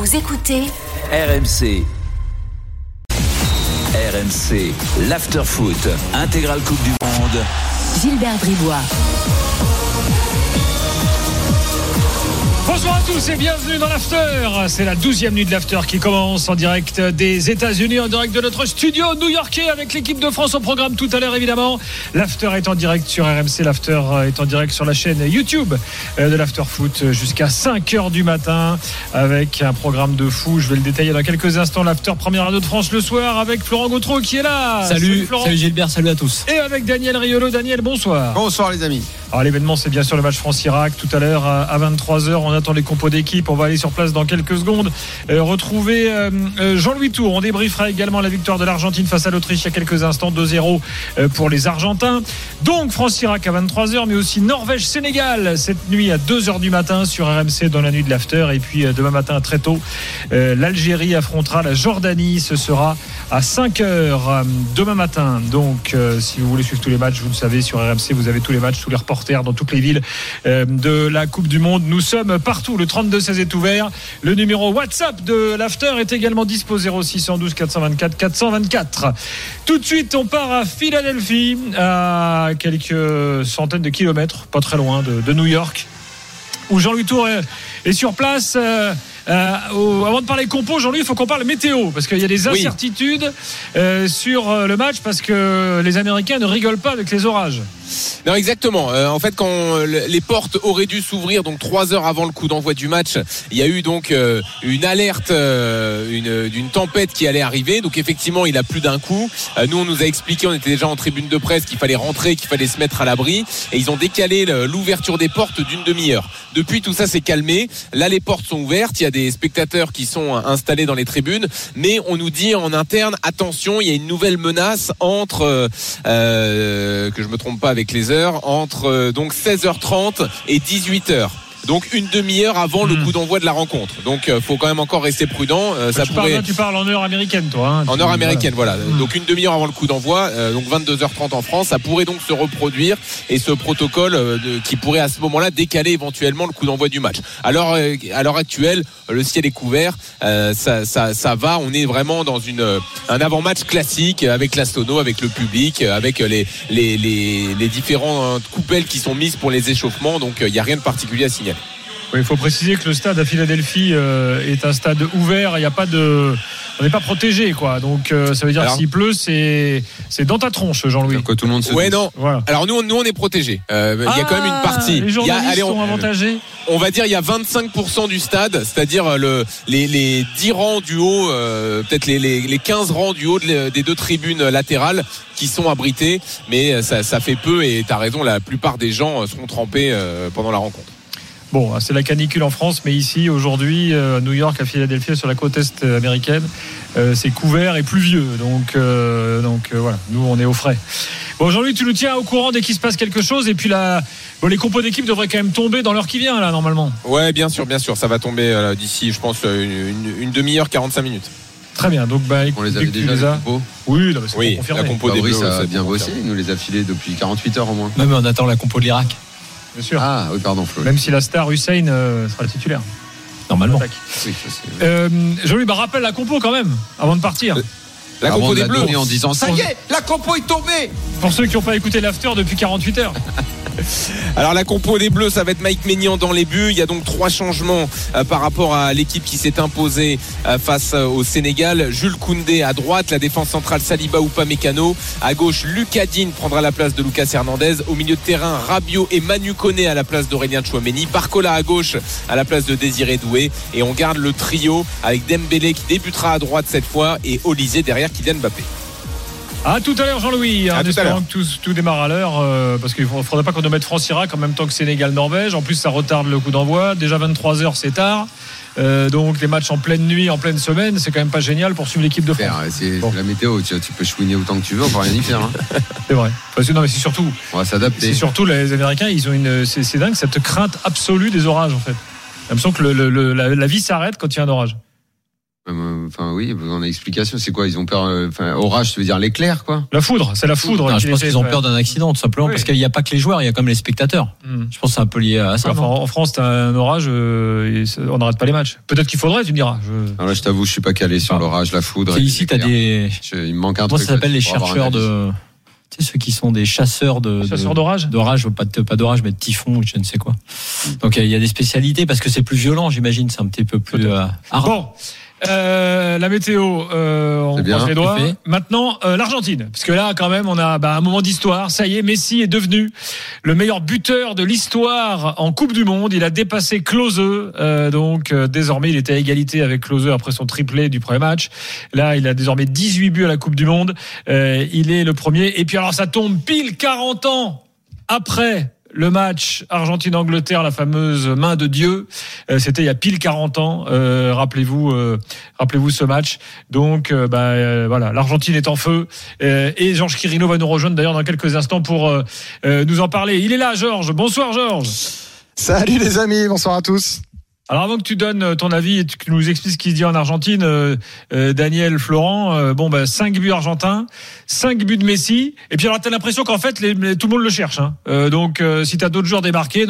Vous écoutez RMC. RMC, l'after-foot, intégrale Coupe du Monde. Gilbert Bribois. Bonsoir à tous et bienvenue dans l'After. C'est la 12e nuit de l'After qui commence en direct des États-Unis, en direct de notre studio new-yorkais avec l'équipe de France au programme tout à l'heure évidemment. L'After est en direct sur RMC, l'After est en direct sur la chaîne YouTube de l'After Foot jusqu'à 5h du matin avec un programme de fou. Je vais le détailler dans quelques instants. L'After, première radio de France le soir avec Florent Gautreau qui est là. Salut Florent. Salut Gilbert, salut à tous. Et avec Daniel Riolo. Daniel, bonsoir. Bonsoir les amis. Alors l'événement c'est bien sûr le match France-Irak tout à l'heure à 23h. On attend les compos d'équipe. On va aller sur place dans quelques secondes. Retrouver Jean-Louis Tour. On débriefera également la victoire de l'Argentine face à l'Autriche il y a quelques instants. 2-0 pour les Argentins. Donc France-Irak à 23h, mais aussi Norvège-Sénégal cette nuit à 2h du matin sur RMC dans la nuit de l'After. Et puis demain matin très tôt, l'Algérie affrontera la Jordanie. Ce sera à 5h demain matin. Donc si vous voulez suivre tous les matchs, vous le savez, sur RMC vous avez tous les matchs, tous les reporters dans toutes les villes de la Coupe du Monde. Nous sommes partout. Le 32-16 est ouvert. Le numéro WhatsApp de l'After est également dispo, 0612 424 424. Tout de suite, on part à Philadelphie, à quelques centaines de kilomètres, pas très loin de New York, où Jean-Louis Tour est sur place. Avant de parler compo, Jean-Louis, il faut qu'on parle météo parce qu'il y a des incertitudes sur le match parce que les Américains ne rigolent pas avec les orages. Non, exactement. En fait, quand les portes auraient dû s'ouvrir, donc 3 heures avant le coup d'envoi du match, il y a eu donc une alerte d'une tempête qui allait arriver. Donc effectivement, il a plu d'un coup. Nous, on nous a expliqué, on était déjà en tribune de presse, qu'il fallait rentrer, qu'il fallait se mettre à l'abri. Et ils ont décalé l'ouverture des portes d'une demi-heure. Depuis, tout ça s'est calmé. Là, les portes sont ouvertes. Il y a des spectateurs qui sont installés dans les tribunes. Mais on nous dit en interne, attention, il y a une nouvelle menace entre, que je me trompe pas avec les heures, entre donc 16h30 et 18h. Donc une demi-heure avant le coup d'envoi de la rencontre. Donc faut quand même encore rester prudent. Tu parles en heure américaine, toi. Hein, en heure américaine, voilà. Donc une demi-heure avant le coup d'envoi, donc 22h30 en France. Ça pourrait donc se reproduire et ce protocole qui pourrait à ce moment-là décaler éventuellement le coup d'envoi du match. Alors à l'heure actuelle, le ciel est couvert. Ça va. On est vraiment dans un avant-match classique avec la sono, avec le public, avec les différentes coupelles qui sont mises pour les échauffements. Donc il n'y a rien de particulier à signaler. Oui, il faut préciser que le stade à Philadelphie est un stade ouvert. Il y a pas on n'est pas protégé, quoi. Donc ça veut dire que s'il pleut, c'est dans ta tronche, Jean-Louis. Que tout le monde se non. Voilà. Alors nous on est protégés. Il y a quand même une partie. Les journalistes sont avantagés. On va dire il y a 25% du stade, c'est-à-dire les 10 rangs du haut, peut-être les 15 rangs du haut des deux tribunes latérales qui sont abrités, mais ça fait peu et tu as raison, la plupart des gens seront trempés pendant la rencontre. Bon, c'est la canicule en France, mais ici, aujourd'hui, à New York, à Philadelphie, sur la côte est américaine, c'est couvert et pluvieux. Donc voilà, nous, on est au frais. Bon, Jean-Louis, tu nous tiens au courant dès qu'il se passe quelque chose. Et puis les compos d'équipe devraient quand même tomber dans l'heure qui vient, là, normalement. Ouais, bien sûr. Ça va tomber d'ici, je pense, une demi-heure, 45 minutes. Très bien. Donc, on les avait déjà, les compos. Oui, c'est confirmé. La compo des Bleus, ça a bien bossé. Il nous les a filés depuis 48 heures au moins. Même on attend la compo de l'Irak. Bien sûr. Ah oui, pardon, Flo. Même si la star Hussein sera le titulaire. Normalement. Oui, Jean-Louis, rappelle la compo quand même, avant de partir. La compo des Bleus. En disant ça y est, la compo est tombée. Pour ceux qui n'ont pas écouté l'After depuis 48 heures. Alors la compo des Bleus, ça va être Mike Maignan dans les buts. Il y a donc 3 changements par rapport à l'équipe qui s'est imposée face au Sénégal. Jules Koundé à droite, la défense centrale Saliba ou Upamecano. À gauche, Lucas Digne prendra la place de Lucas Hernandez. Au milieu de terrain, Rabiot et Manu Koné à la place d'Aurélien Tchouaméni. Barcola à gauche à la place de Désiré Doué. Et on garde le trio avec Dembélé qui débutera à droite cette fois et Olysée derrière Kylian Mbappé. À tout à l'heure, Jean-Louis. En espérant que tout démarre à l'heure, parce qu'il ne faudrait pas qu'on mette France-Irak en même temps que Sénégal-Norvège. En plus, ça retarde le coup d'envoi. Déjà 23h, c'est tard. Donc les matchs en pleine nuit, en pleine semaine, c'est quand même pas génial pour suivre l'équipe de France. C'est la météo, tu peux chouiner autant que tu veux, on peut rien y faire. Hein. C'est vrai. Parce que non, mais c'est surtout. On va s'adapter. C'est surtout les Américains, ils ont c'est dingue cette crainte absolue des orages en fait. J'ai l'impression que la vie s'arrête quand il y a un orage. Enfin, oui, on a explication. C'est quoi? Ils ont peur. Orage, ça veut dire l'éclair, quoi. La foudre, c'est la foudre. Non, je pense qu'ils ont peur d'un accident, tout simplement, parce qu'il n'y a pas que les joueurs, il y a comme les spectateurs. Je pense que c'est un peu lié à ça. En France, t'as un orage, on n'arrête pas les matchs. Peut-être qu'il faudrait, tu me diras. Alors là, je t'avoue, je suis pas calé sur l'orage, la foudre. C'est ici, t'as des. Il me manque un truc. Moi, ça s'appelle les chercheurs de. Tu sais, ceux qui sont des chasseurs d'orage. D'orage, pas d'orage, mais de typhon ou je ne sais quoi. Donc il y a des spécialités parce que c'est plus violent, j'imagine, c'est un petit peu plus. Bon. La météo, on croise les doigts. Maintenant, l'Argentine, parce que là, quand même, on a un moment d'histoire. Ça y est, Messi est devenu le meilleur buteur de l'histoire en Coupe du Monde. Il a dépassé Klose. Donc, désormais, il était à égalité avec Klose après son triplé du premier match. Là, il a désormais 18 buts à la Coupe du Monde. Il est le premier. Et puis, alors, ça tombe pile 40 ans après le match Argentine-Angleterre, la fameuse main de Dieu, c'était il y a pile 40 ans. Rappelez-vous ce match. Donc, voilà, l'Argentine est en feu. Et Georges Quirino va nous rejoindre d'ailleurs dans quelques instants pour nous en parler. Il est là, Georges. Bonsoir, Georges. Salut les amis, bonsoir à tous. Alors avant que tu donnes ton avis et que tu nous expliques ce qui se dit en Argentine, Daniel, Florent, 5 buts argentins, 5 buts de Messi, et puis alors t'as l'impression qu'en fait tout le monde le cherche. Donc si t'as d'autres joueurs débarqués,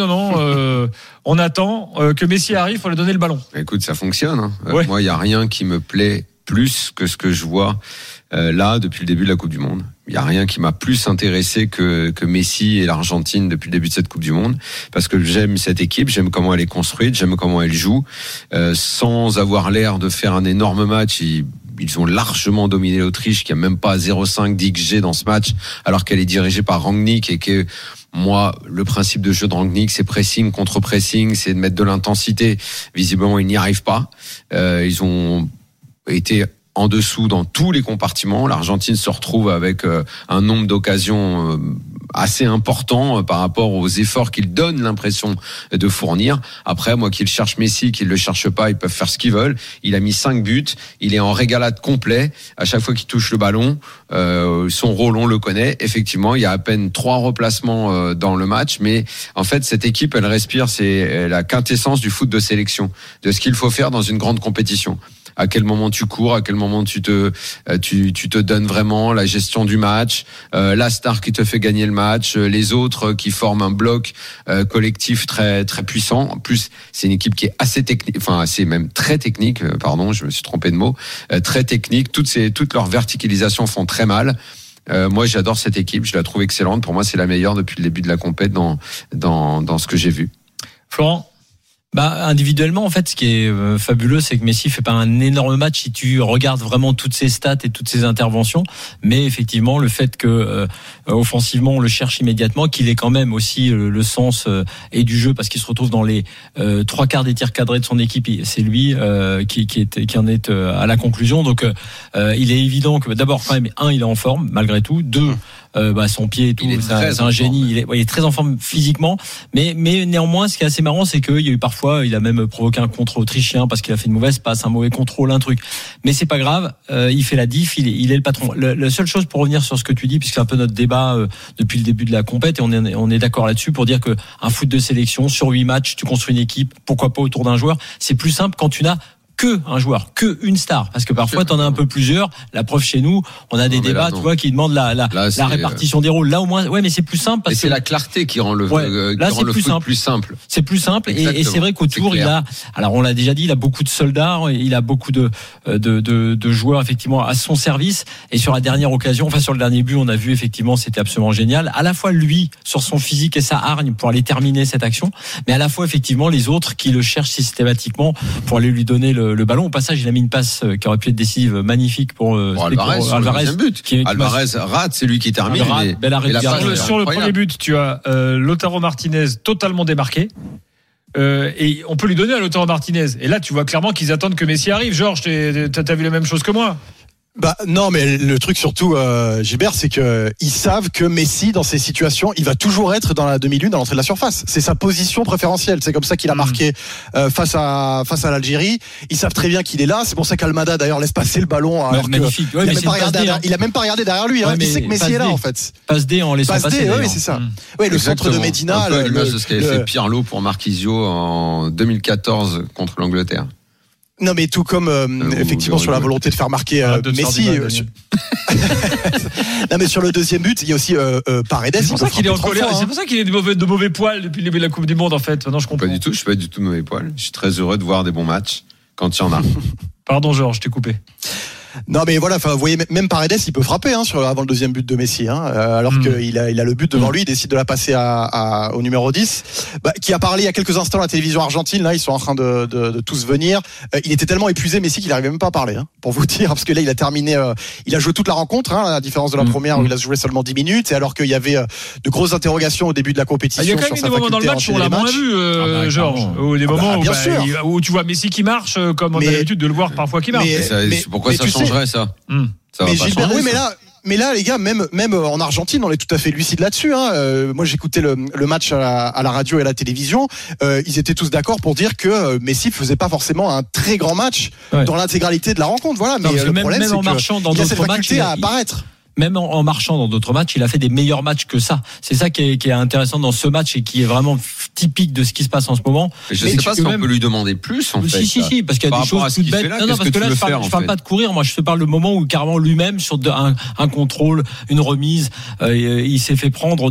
on attend que Messi arrive pour lui donner le ballon. Écoute, ça fonctionne. Ouais. Moi, il y a rien qui me plaît plus que ce que je vois là depuis le début de la Coupe du Monde. Il y a rien qui m'a plus intéressé que Messi et l'Argentine depuis le début de cette Coupe du Monde, parce que j'aime cette équipe, j'aime comment elle est construite, j'aime comment elle joue, sans avoir l'air de faire un énorme match. Ils ont largement dominé l'Autriche, qui a même pas 0,5 d'XG dans ce match, alors qu'elle est dirigée par Rangnick et que moi, le principe de jeu de Rangnick, c'est pressing contre pressing, c'est de mettre de l'intensité. Visiblement, ils n'y arrivent pas. Ils ont été en dessous dans tous les compartiments. L'Argentine se retrouve avec un nombre d'occasions assez important par rapport aux efforts qu'ils donnent l'impression de fournir. Après, moi, qu'ils cherchent Messi, qu'ils le cherchent pas, ils peuvent faire ce qu'ils veulent. Il a mis 5 buts, il est en régalade complet. À chaque fois qu'il touche le ballon, son rôle, on le connaît. Effectivement, il y a à peine 3 replacements dans le match, mais en fait, cette équipe, elle respire, c'est la quintessence du foot de sélection, de ce qu'il faut faire dans une grande compétition. À quel moment tu cours, à quel moment tu te donnes vraiment, la gestion du match, la star qui te fait gagner le match, les autres qui forment un bloc collectif très très puissant. En plus, c'est une équipe qui est assez technique, enfin assez même très technique. Pardon, je me suis trompé de mot. Très technique. Toutes leurs verticalisations font très mal. Moi, j'adore cette équipe. Je la trouve excellente. Pour moi, c'est la meilleure depuis le début de la compète dans ce que j'ai vu. Florent. Individuellement, en fait, ce qui est fabuleux, c'est que Messi fait pas un énorme match si tu regardes vraiment toutes ses stats et toutes ses interventions. Mais effectivement, le fait que offensivement, on le cherche immédiatement, qu'il ait quand même aussi le sens et du jeu, parce qu'il se retrouve dans les 3/4 des tirs cadrés de son équipe. C'est lui qui en est à la conclusion. Donc, il est évident que d'abord, quand même, il est en forme malgré tout. 2, son pied et tout, c'est un génie. Il est très en forme physiquement, mais néanmoins, ce qui est assez marrant, c'est qu'il y a eu parfois, il a même provoqué un contre autrichien parce qu'il a fait une mauvaise passe, un mauvais contrôle, un truc. Mais c'est pas grave, il fait la diff, il est le patron. La seule chose pour revenir sur ce que tu dis, puisque c'est un peu notre débat depuis le début de la compète, et on est d'accord là-dessus pour dire que un foot de sélection sur 8 matchs, tu construis une équipe, pourquoi pas autour d'un joueur. C'est plus simple quand tu n'as que un joueur, que une star, parce que parfois t'en as un peu plusieurs. La preuve, chez nous, on a des débats, tu vois, qui demandent la répartition des rôles. Là au moins, ouais, mais c'est plus simple parce que c'est la clarté qui rend le foot plus simple. C'est plus simple, et c'est vrai qu'autour il a, alors on l'a déjà dit, il a beaucoup de soldats, il a beaucoup de joueurs effectivement à son service. Et sur la dernière occasion, enfin sur le dernier but, on a vu effectivement, c'était absolument génial. À la fois lui sur son physique et sa hargne pour aller terminer cette action, mais à la fois effectivement les autres qui le cherchent systématiquement pour aller lui donner le ballon. Au passage, il a mis une passe qui aurait pu être décisive, magnifique pour Alvarez. Alvarez rate, c'est lui qui termine. Sur le premier but, tu as Lautaro Martinez totalement démarqué. Et on peut lui donner à Lautaro Martinez. Et là, tu vois clairement qu'ils attendent que Messi arrive. Georges, t'as vu la même chose que moi? Non, mais le truc surtout, Gilbert, c'est que ils savent que Messi, dans ces situations, il va toujours être dans la demi-lune, dans l'entrée de la surface. C'est sa position préférentielle. C'est comme ça qu'il a marqué face à l'Algérie. Ils savent très bien qu'il est là. C'est pour ça qu'Almada d'ailleurs laisse passer le ballon. Alors magnifique. Il a même pas regardé derrière lui. Il sait que Messi est là en fait. Passe D en laissant passer. Oui, c'est ça. Oui, le centre de Medina. Un peu à l'image de ce qu'avait fait Pirlo pour Marquisio en 2014 contre l'Angleterre. Non, mais tout comme effectivement sur la volonté de faire marquer Messi. Non, mais sur le deuxième but, il y a aussi Paredes. C'est pour ça qu'il est en colère. C'est pour ça qu'il est de mauvais poils depuis le début de la Coupe du Monde, en fait. Non, je comprends. Pas du tout. Je suis pas du tout de mauvais poils. Je suis très heureux de voir des bons matchs quand il y en a. Pardon, Georges, je t'ai coupé. Non, mais voilà, vous voyez, même Paredes, il peut frapper avant le deuxième but de Messi, alors qu'il a le but devant lui, il décide de la passer au numéro 10, qui a parlé il y a quelques instants à la télévision argentine. Là, ils sont en train de tous venir. Il était tellement épuisé, Messi, qu'il n'arrivait même pas à parler, pour vous dire, parce que là, il a terminé, il a joué toute la rencontre, à la différence de la première où il a joué seulement 10 minutes, et alors qu'il y avait de grosses interrogations au début de la compétition. Il y a quand même des moments dans le match où on l'a moins vu, Georges, ou des moments où tu vois Messi qui marche, comme on a l'habitude de le voir parfois qui marche. Pourquoi ça changerait ça? Ça mais va pas Gilbert, changer, oui, mais là, les gars, même en Argentine, on est tout à fait lucide là-dessus. Moi, j'écoutais le match à la radio et à la télévision. Ils étaient tous d'accord pour dire que Messi faisait pas forcément un très grand match dans l'intégralité de la rencontre. Voilà. Mais le problème, c'est qu'il a cette faculté à apparaître. Même en marchant dans d'autres matchs, il a fait des meilleurs matchs que ça. C'est ça qui est intéressant dans ce match et qui est vraiment typique de ce qui se passe en ce moment. Je ne sais pas si on peut lui demander plus, en fait. Si, parce qu'il y a des choses toutes bêtes. Non, parce que là, je parle pas de courir. Moi, je te parle le moment où carrément lui-même, sur un contrôle, une remise, il s'est fait prendre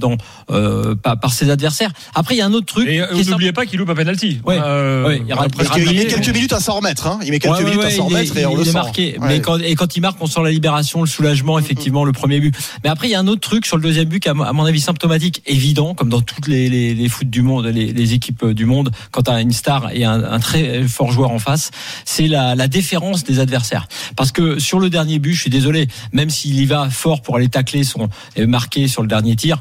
par ses adversaires. Après, il y a un autre truc. Et n'oubliez pas qu'il loupe un penalty. Parce qu'il met quelques minutes à s'en remettre. Il met quelques minutes à s'en remettre et on le sent. Marqué. Mais quand il marque, on sent la libération, le soulagement, effectivement, le premier but. Mais après, il y a un autre truc sur le deuxième but qui, à mon avis, symptomatique, évident, comme dans toutes les foot du monde, les équipes du monde, quand tu as une star et un très fort joueur en face, c'est la déférence des adversaires. Parce que sur le dernier but, je suis désolé, même s'il y va fort pour aller tacler et marquer sur le dernier tir,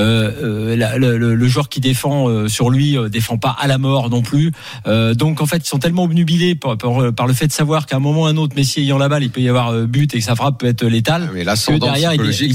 le joueur qui défend sur lui défend pas à la mort non plus. Donc en fait, ils sont tellement obnubilés par le fait de savoir qu'à un moment ou à un autre, Messi ayant la balle, il peut y avoir but et que sa frappe peut être létale. Mais derrière,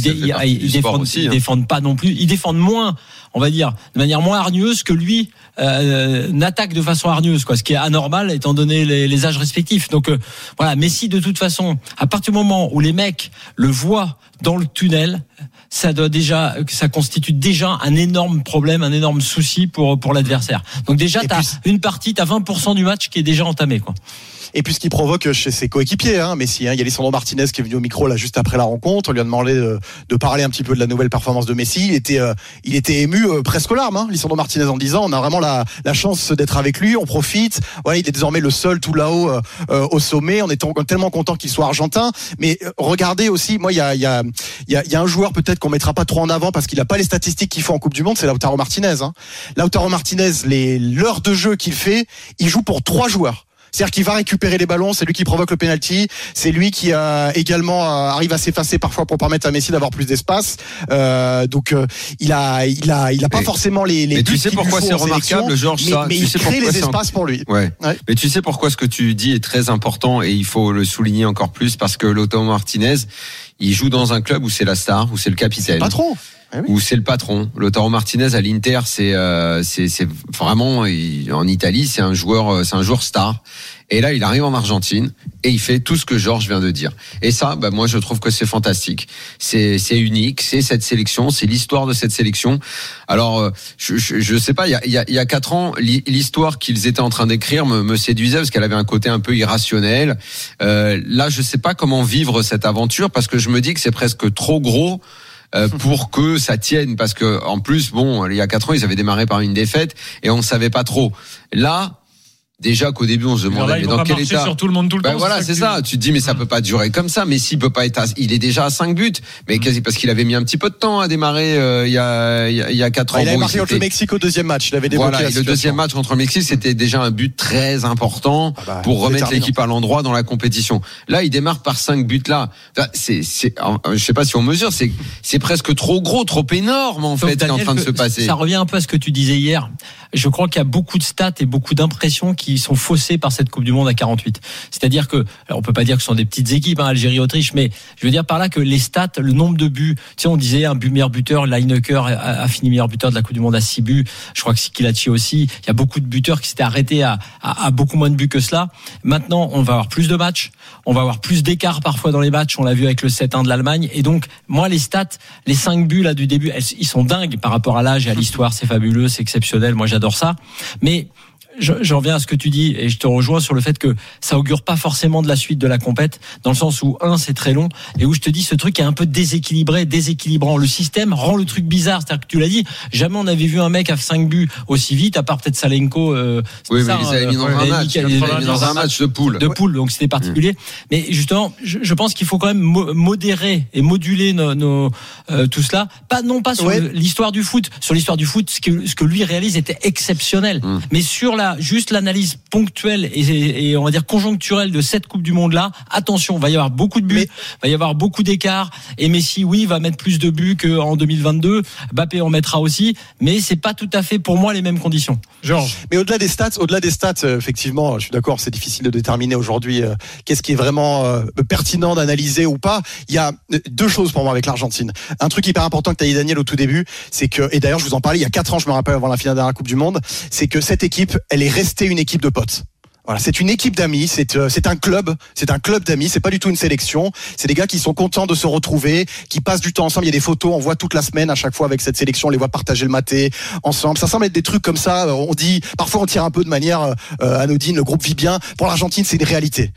ils défendent pas non plus. Ils défendent moins, on va dire, de manière moins hargneuse que lui n'attaque de façon hargneuse, ce qui est anormal étant donné les âges respectifs. Donc voilà, Messi, de toute façon, à partir du moment où les mecs le voient dans le tunnel, ça constitue déjà un énorme problème, un énorme souci pour l'adversaire. Donc déjà, t'as 20% du match qui est déjà entamé, Et puis ce qui provoque chez ses coéquipiers, Messi, il y a Lisandro Martinez qui est venu au micro là juste après la rencontre, on lui a demandé de parler un petit peu de la nouvelle performance de Messi. Il était ému presque aux larmes, Lisandro Martinez, en disant on a vraiment la chance d'être avec lui, on profite. Voilà, il est désormais le seul tout là-haut au sommet. On est tellement content qu'il soit argentin. Mais regardez aussi, moi il y a un joueur peut-être qu'on mettra pas trop en avant parce qu'il a pas les statistiques qu'il faut en Coupe du Monde, c'est Lautaro Martinez. Lautaro Martinez, l'heure de jeu qu'il fait, il joue pour 3 joueurs. C'est-à-dire qu'il va récupérer les ballons, c'est lui qui provoque le penalty, c'est lui qui également arrive à s'effacer parfois pour permettre à Messi d'avoir plus d'espace. Donc il a pas forcément les mais tu sais pourquoi c'est remarquable, Georges, mais il crée les espaces pour lui. Ouais. Mais tu sais pourquoi ce que tu dis est très important et il faut le souligner encore plus parce que Lautaro Martinez, il joue dans un club où c'est la star, où c'est le capitaine. C'est le patron. Où c'est le patron. Lautaro Martinez à l'Inter, c'est vraiment en Italie, c'est un joueur star. Et là, il arrive en Argentine et il fait tout ce que Georges vient de dire. Et ça, moi, je trouve que c'est fantastique. C'est unique. C'est cette sélection. C'est l'histoire de cette sélection. Alors, je sais pas. Il y a 4 ans, l'histoire qu'ils étaient en train d'écrire me séduisait parce qu'elle avait un côté un peu irrationnel. Là, je sais pas comment vivre cette aventure parce que je me dis que c'est presque trop gros. Pour que ça tienne, parce que en plus, il y a 4 ans, ils avaient démarré par une défaite et on ne savait pas trop. Là, déjà qu'au début, on se demandait mais dans quel état. Sur tout le monde tout le temps. Voilà, c'est ça. Tu te dis mais ça peut pas durer comme ça. Mais s'il peut pas être, il est déjà à 5 buts. Mais quasi parce qu'il avait mis un petit peu de temps à démarrer il y a 4 ans. Il avait marqué contre le Mexique au deuxième match. Il avait débloqué la situation. Le deuxième match contre le Mexique, c'était déjà un but très important pour remettre l'équipe à l'endroit dans la compétition. Là, il démarre par 5 buts là. Enfin, je sais pas si on mesure, c'est presque trop gros, trop énorme en fait, qui est en train de se passer. Ça revient un peu à ce que tu disais hier. Je crois qu'il y a beaucoup de stats et beaucoup d'impressions qui sont faussées par cette Coupe du Monde à 48. C'est-à-dire que, alors on peut pas dire que ce sont des petites équipes, Algérie, Autriche, mais je veux dire par là que les stats, le nombre de buts, on disait meilleur buteur, Lineker a fini meilleur buteur de la Coupe du Monde à 6 buts. Je crois que Kilachi aussi. Il y a beaucoup de buteurs qui s'étaient arrêtés à beaucoup moins de buts que cela. Maintenant, on va avoir plus de matchs, on va avoir plus d'écart parfois dans les matchs. On l'a vu avec le 7-1 de l'Allemagne. Et donc, moi, les stats, les 5 buts là du début, ils sont dingues par rapport à l'âge et à l'histoire. C'est fabuleux, c'est exceptionnel. Moi, j'adore ça. Mais je reviens à ce que tu dis et je te rejoins sur le fait que ça augure pas forcément de la suite de la compète, dans le sens où c'est très long et où je te dis ce truc est un peu déséquilibrant. Le système rend le truc bizarre, c'est-à-dire que tu l'as dit, jamais on avait vu un mec à 5 buts aussi vite, à part peut-être Salenko. Oui, mais ils avaient mis dans un match de poule. Donc c'était particulier. Mais justement, je pense qu'il faut quand même modérer et moduler tout cela. Non pas sur l'histoire du foot. Sur l'histoire du foot, ce que lui réalise était exceptionnel. Mais sur juste l'analyse ponctuelle et on va dire conjoncturelle de cette Coupe du Monde là, attention, va y avoir beaucoup de buts, va y avoir beaucoup d'écarts et Messi va mettre plus de buts qu'en 2022, Mbappé en mettra aussi, mais c'est pas tout à fait pour moi les mêmes conditions. Georges. Mais au-delà des stats, effectivement, je suis d'accord, c'est difficile de déterminer aujourd'hui qu'est-ce qui est vraiment pertinent d'analyser ou pas. Il y a deux choses pour moi avec l'Argentine. Un truc hyper important que tu as dit, Daniel, au tout début, c'est que, et d'ailleurs je vous en parlais il y a 4 ans, je me rappelle, avant la finale de la Coupe du Monde, c'est que cette équipe, elle est restée une équipe de potes. Voilà, c'est une équipe d'amis, c'est un club d'amis, c'est pas du tout une sélection, c'est des gars qui sont contents de se retrouver, qui passent du temps ensemble, il y a des photos, on voit toute la semaine à chaque fois avec cette sélection, on les voit partager le maté ensemble, ça semble être des trucs comme ça, parfois on tire un peu de manière anodine, le groupe vit bien. Pour l'Argentine, c'est une réalité,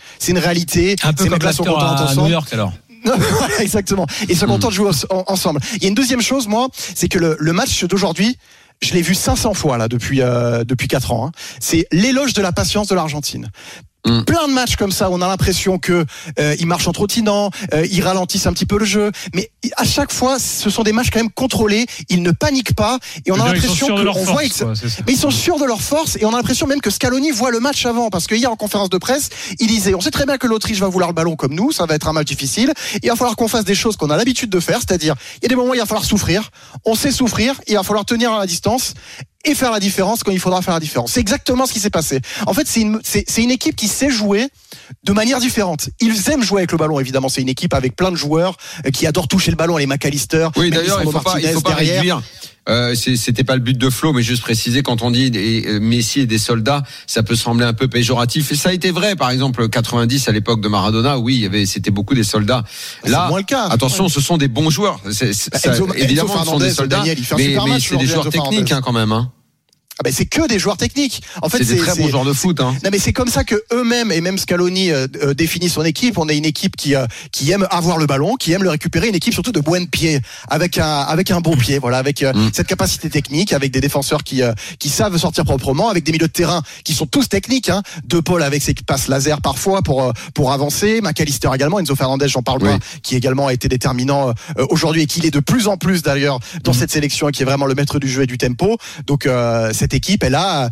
un peu comme l'after à New York alors. Voilà, exactement, et ils sont contents de jouer ensemble. Il y a une deuxième chose, moi, c'est que le match d'aujourd'hui, je l'ai vu 500 fois là depuis 4 ans. C'est l'éloge de la patience de l'Argentine. Plein de matchs comme ça, on a l'impression que ils marchent en trottinant, ils ralentissent un petit peu le jeu, mais à chaque fois, ce sont des matchs quand même contrôlés. Ils ne paniquent pas et on a l'impression mais ils sont sûrs de leur force et on a l'impression même que Scaloni voit le match avant, parce que hier en conférence de presse, il disait on sait très bien que l'Autriche va vouloir le ballon comme nous, ça va être un match difficile. Il va falloir qu'on fasse des choses qu'on a l'habitude de faire, c'est-à-dire il y a des moments où il va falloir souffrir. On sait souffrir, il va falloir tenir à la distance et faire la différence quand il faudra faire la différence. C'est exactement ce qui s'est passé. En fait, c'est une équipe qui sait jouer de manière différente. Ils aiment jouer avec le ballon, évidemment. C'est une équipe avec plein de joueurs qui adorent toucher le ballon, les McAllister. Oui, d'ailleurs, il faut pas réduire. C'était pas le but de Flo, mais juste préciser, quand on dit Messi et des soldats, ça peut sembler un peu péjoratif. Et ça a été vrai, par exemple, 90 à l'époque de Maradona, c'était beaucoup des soldats. Là, c'est moins le cas. Attention, ce sont des bons joueurs. Évidemment, ce sont des soldats, mais c'est des joueurs techniques quand même. C'est que des joueurs techniques. En fait, c'est des très bons joueurs de foot. Non, mais c'est comme ça que eux-mêmes et même Scaloni définit son équipe. On est une équipe qui aime avoir le ballon, qui aime le récupérer, une équipe surtout de buen pied, avec un bon pied, voilà, avec cette capacité technique, avec des défenseurs qui savent sortir proprement, avec des milieux de terrain qui sont tous techniques. De Paul avec ses passes laser parfois pour avancer, McAllister également, Enzo Fernandez, j'en parle pas, qui également a été déterminant aujourd'hui et qui l'est de plus en plus d'ailleurs dans cette sélection, et qui est vraiment le maître du jeu et du tempo. Donc cette équipe, elle a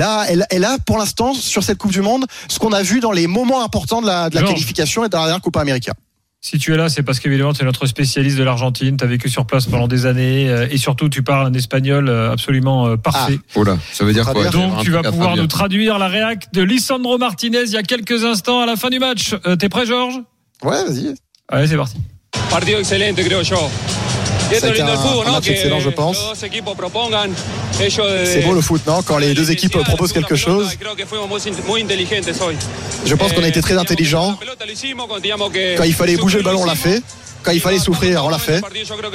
pour l'instant sur cette Coupe du Monde ce qu'on a vu dans les moments importants de la qualification et de la dernière Copa América. Si tu es là, c'est parce qu'évidemment tu es notre spécialiste de l'Argentine, tu as vécu sur place pendant des années et surtout tu parles un espagnol absolument parfait. Voilà, ça veut dire quoi? Donc tu vas pouvoir nous traduire la réac de Lisandro Martinez il y a quelques instants à la fin du match. T'es prêt, Georges? Ouais, vas-y. Allez, c'est parti. Partido excelente, creo yo. Ça a été un match excellent, je pense. C'est beau le foot, non? Quand les deux équipes proposent quelque chose. Je pense qu'on a été très intelligents. Quand il fallait bouger le ballon, on l'a fait. Quand il fallait souffrir, on l'a fait.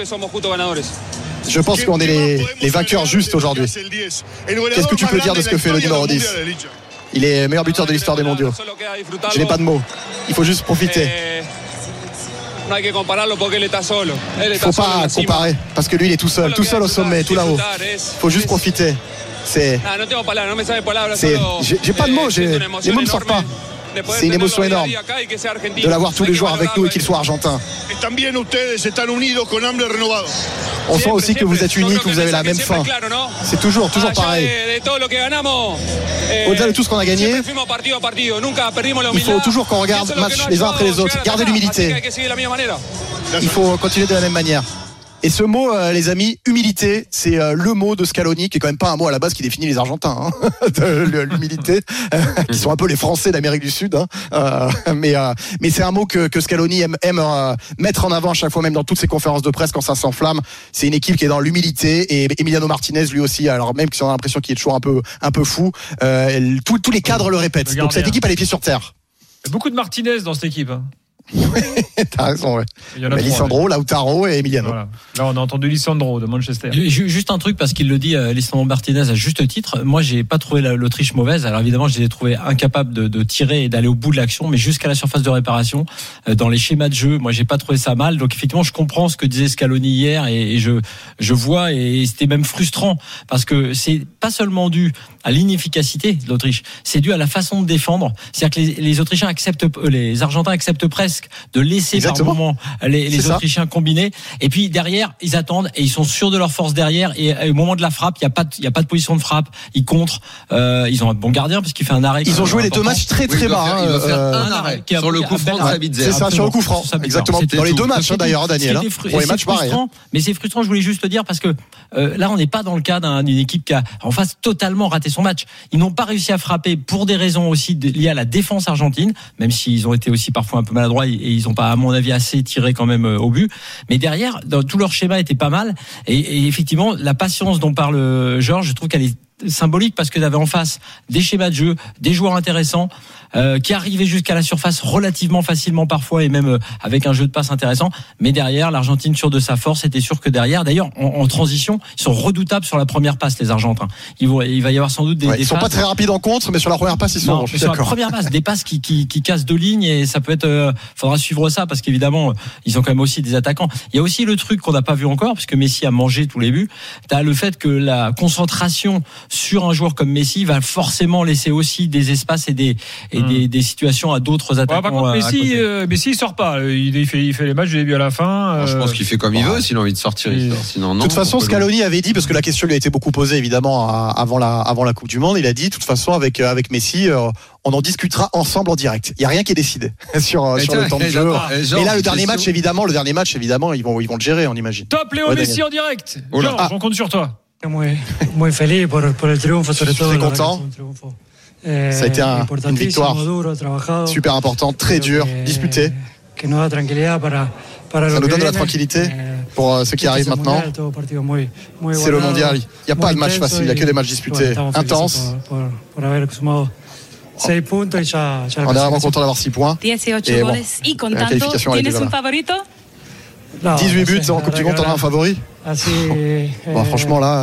Je pense qu'on est les vainqueurs justes aujourd'hui. Qu'est-ce que tu peux dire de ce que fait le numéro 10? Il est meilleur buteur de l'histoire des mondiaux. Je n'ai pas de mots. Il faut juste profiter. Il ne faut pas comparer, parce que lui il est tout seul au sommet, tout là-haut. Il faut juste profiter. J'ai pas de mots, les mots ne sortent pas. C'est une émotion énorme de l'avoir tous les jours avec nous et qu'il soit argentin. On sent aussi que vous êtes unis, que vous avez la même faim. C'est toujours pareil. Au-delà de tout ce qu'on a gagné, il faut toujours qu'on regarde match les uns après les autres. Garder l'humilité. Il faut continuer de la même manière. Et ce mot, les amis, humilité, c'est le mot de Scaloni, qui est quand même pas un mot à la base qui définit les Argentins, l'humilité, qui sont un peu les Français d'Amérique du Sud. Mais c'est un mot que Scaloni aime mettre en avant à chaque fois, même dans toutes ses conférences de presse quand ça s'enflamme. C'est une équipe qui est dans l'humilité, et Emiliano Martinez, lui aussi, alors même si on a l'impression qu'il est toujours un peu fou, tous les cadres le répètent. Donc cette équipe a les pieds sur terre. Il y a beaucoup de Martinez dans cette équipe. T'as raison, ouais. Il y en a Mais trois, Lisandro, ouais. Lautaro et Emiliano. Voilà. Là, on a entendu Lisandro de Manchester. Juste un truc, parce qu'il le dit, Lisandro Martinez, à juste titre. Moi, j'ai pas trouvé l'Autriche mauvaise. Alors évidemment, je les ai trouvés incapables de tirer et d'aller au bout de l'action, mais jusqu'à la surface de réparation, dans les schémas de jeu, moi, j'ai pas trouvé ça mal. Donc effectivement, je comprends ce que disait Scaloni hier, et je vois, et c'était même frustrant, parce que c'est pas seulement dû à l'inefficacité de l'Autriche, c'est dû à la façon de défendre. C'est-à-dire que les Autrichiens les Argentins acceptent presque de laisser Exactement. par moment les Autrichiens combiner, et puis derrière ils attendent et ils sont sûrs de leur force derrière, et au moment de la frappe il y a pas de position de frappe, ils contrent, ils ont un bon gardien puisqu'il fait un arrêt. Ils ont joué les deux matchs très bas. Il va faire un arrêt sur le coup franc de Sabitzer. C'est ça, sur le coup franc. Exactement. Dans les deux matchs d'ailleurs, Daniel. Pour les matchs pareil. Mais c'est frustrant, je voulais juste te dire, parce que là on n'est pas dans le cas d'une équipe qui a en face totalement raté son match. Ils n'ont pas réussi à frapper pour des raisons aussi liées à la défense argentine, même s'ils ont été aussi parfois un peu maladroits, et ils n'ont pas, à mon avis, assez tiré quand même au but. Mais derrière, tout leur schéma était pas mal, et effectivement la patience dont parle Georges, je trouve qu'elle est symbolique, parce que tu avais en face des schémas de jeu, des joueurs intéressants qui arrivaient jusqu'à la surface relativement facilement parfois, et même avec un jeu de passe intéressant. Mais derrière, l'Argentine, sûre de sa force, était sûr que derrière, d'ailleurs en transition, ils sont redoutables sur la première passe, les Argentins. Il va y avoir sans doute des Ils sont phases. pas très rapides en contre, mais sur la première passe ils sont Non, bons. Je suis sur la d'accord. première passe, des passes qui cassent deux lignes, et ça peut être. Faudra suivre ça, parce qu'évidemment ils ont quand même aussi des attaquants. Il y a aussi le truc qu'on n'a pas vu encore, puisque Messi a mangé tous les buts. T'as le fait que la concentration sur un joueur comme Messi va forcément laisser aussi des espaces et des situations à d'autres attaquants. Par contre, Messi il sort pas. Il fait les matchs du début à la fin. Je pense qu'il fait comme il veut. S'il a envie de sortir, il sort. Sinon, non. De toute façon, Scaloni avait dit, parce que la question lui a été beaucoup posée évidemment avant la Coupe du Monde, il a dit, de toute façon, avec Messi, on en discutera ensemble en direct. Il y a rien qui est décidé sur le temps de jeu. Et là, le dernier match, évidemment, ils vont le gérer, on imagine. Top Léo Messi en direct. Georges, on compte sur toi. Muy feliz por el triunfo, sobre todo. Très content. Ça a été une victoire super importante, très dure, disputée. Ça nous donne de la tranquillité pour ce qui arrive maintenant. C'est le mondial. Il n'y a pas de match facile, il n'y a que des matchs disputés, intenses. On est vraiment content d'avoir 6 points. 18 Et bon, goles y la contando. qualification, elle est ¿Tienes déjà un là. favorito? 18 buts en Coupe du Monde, t'en as un favori? Bon, franchement là,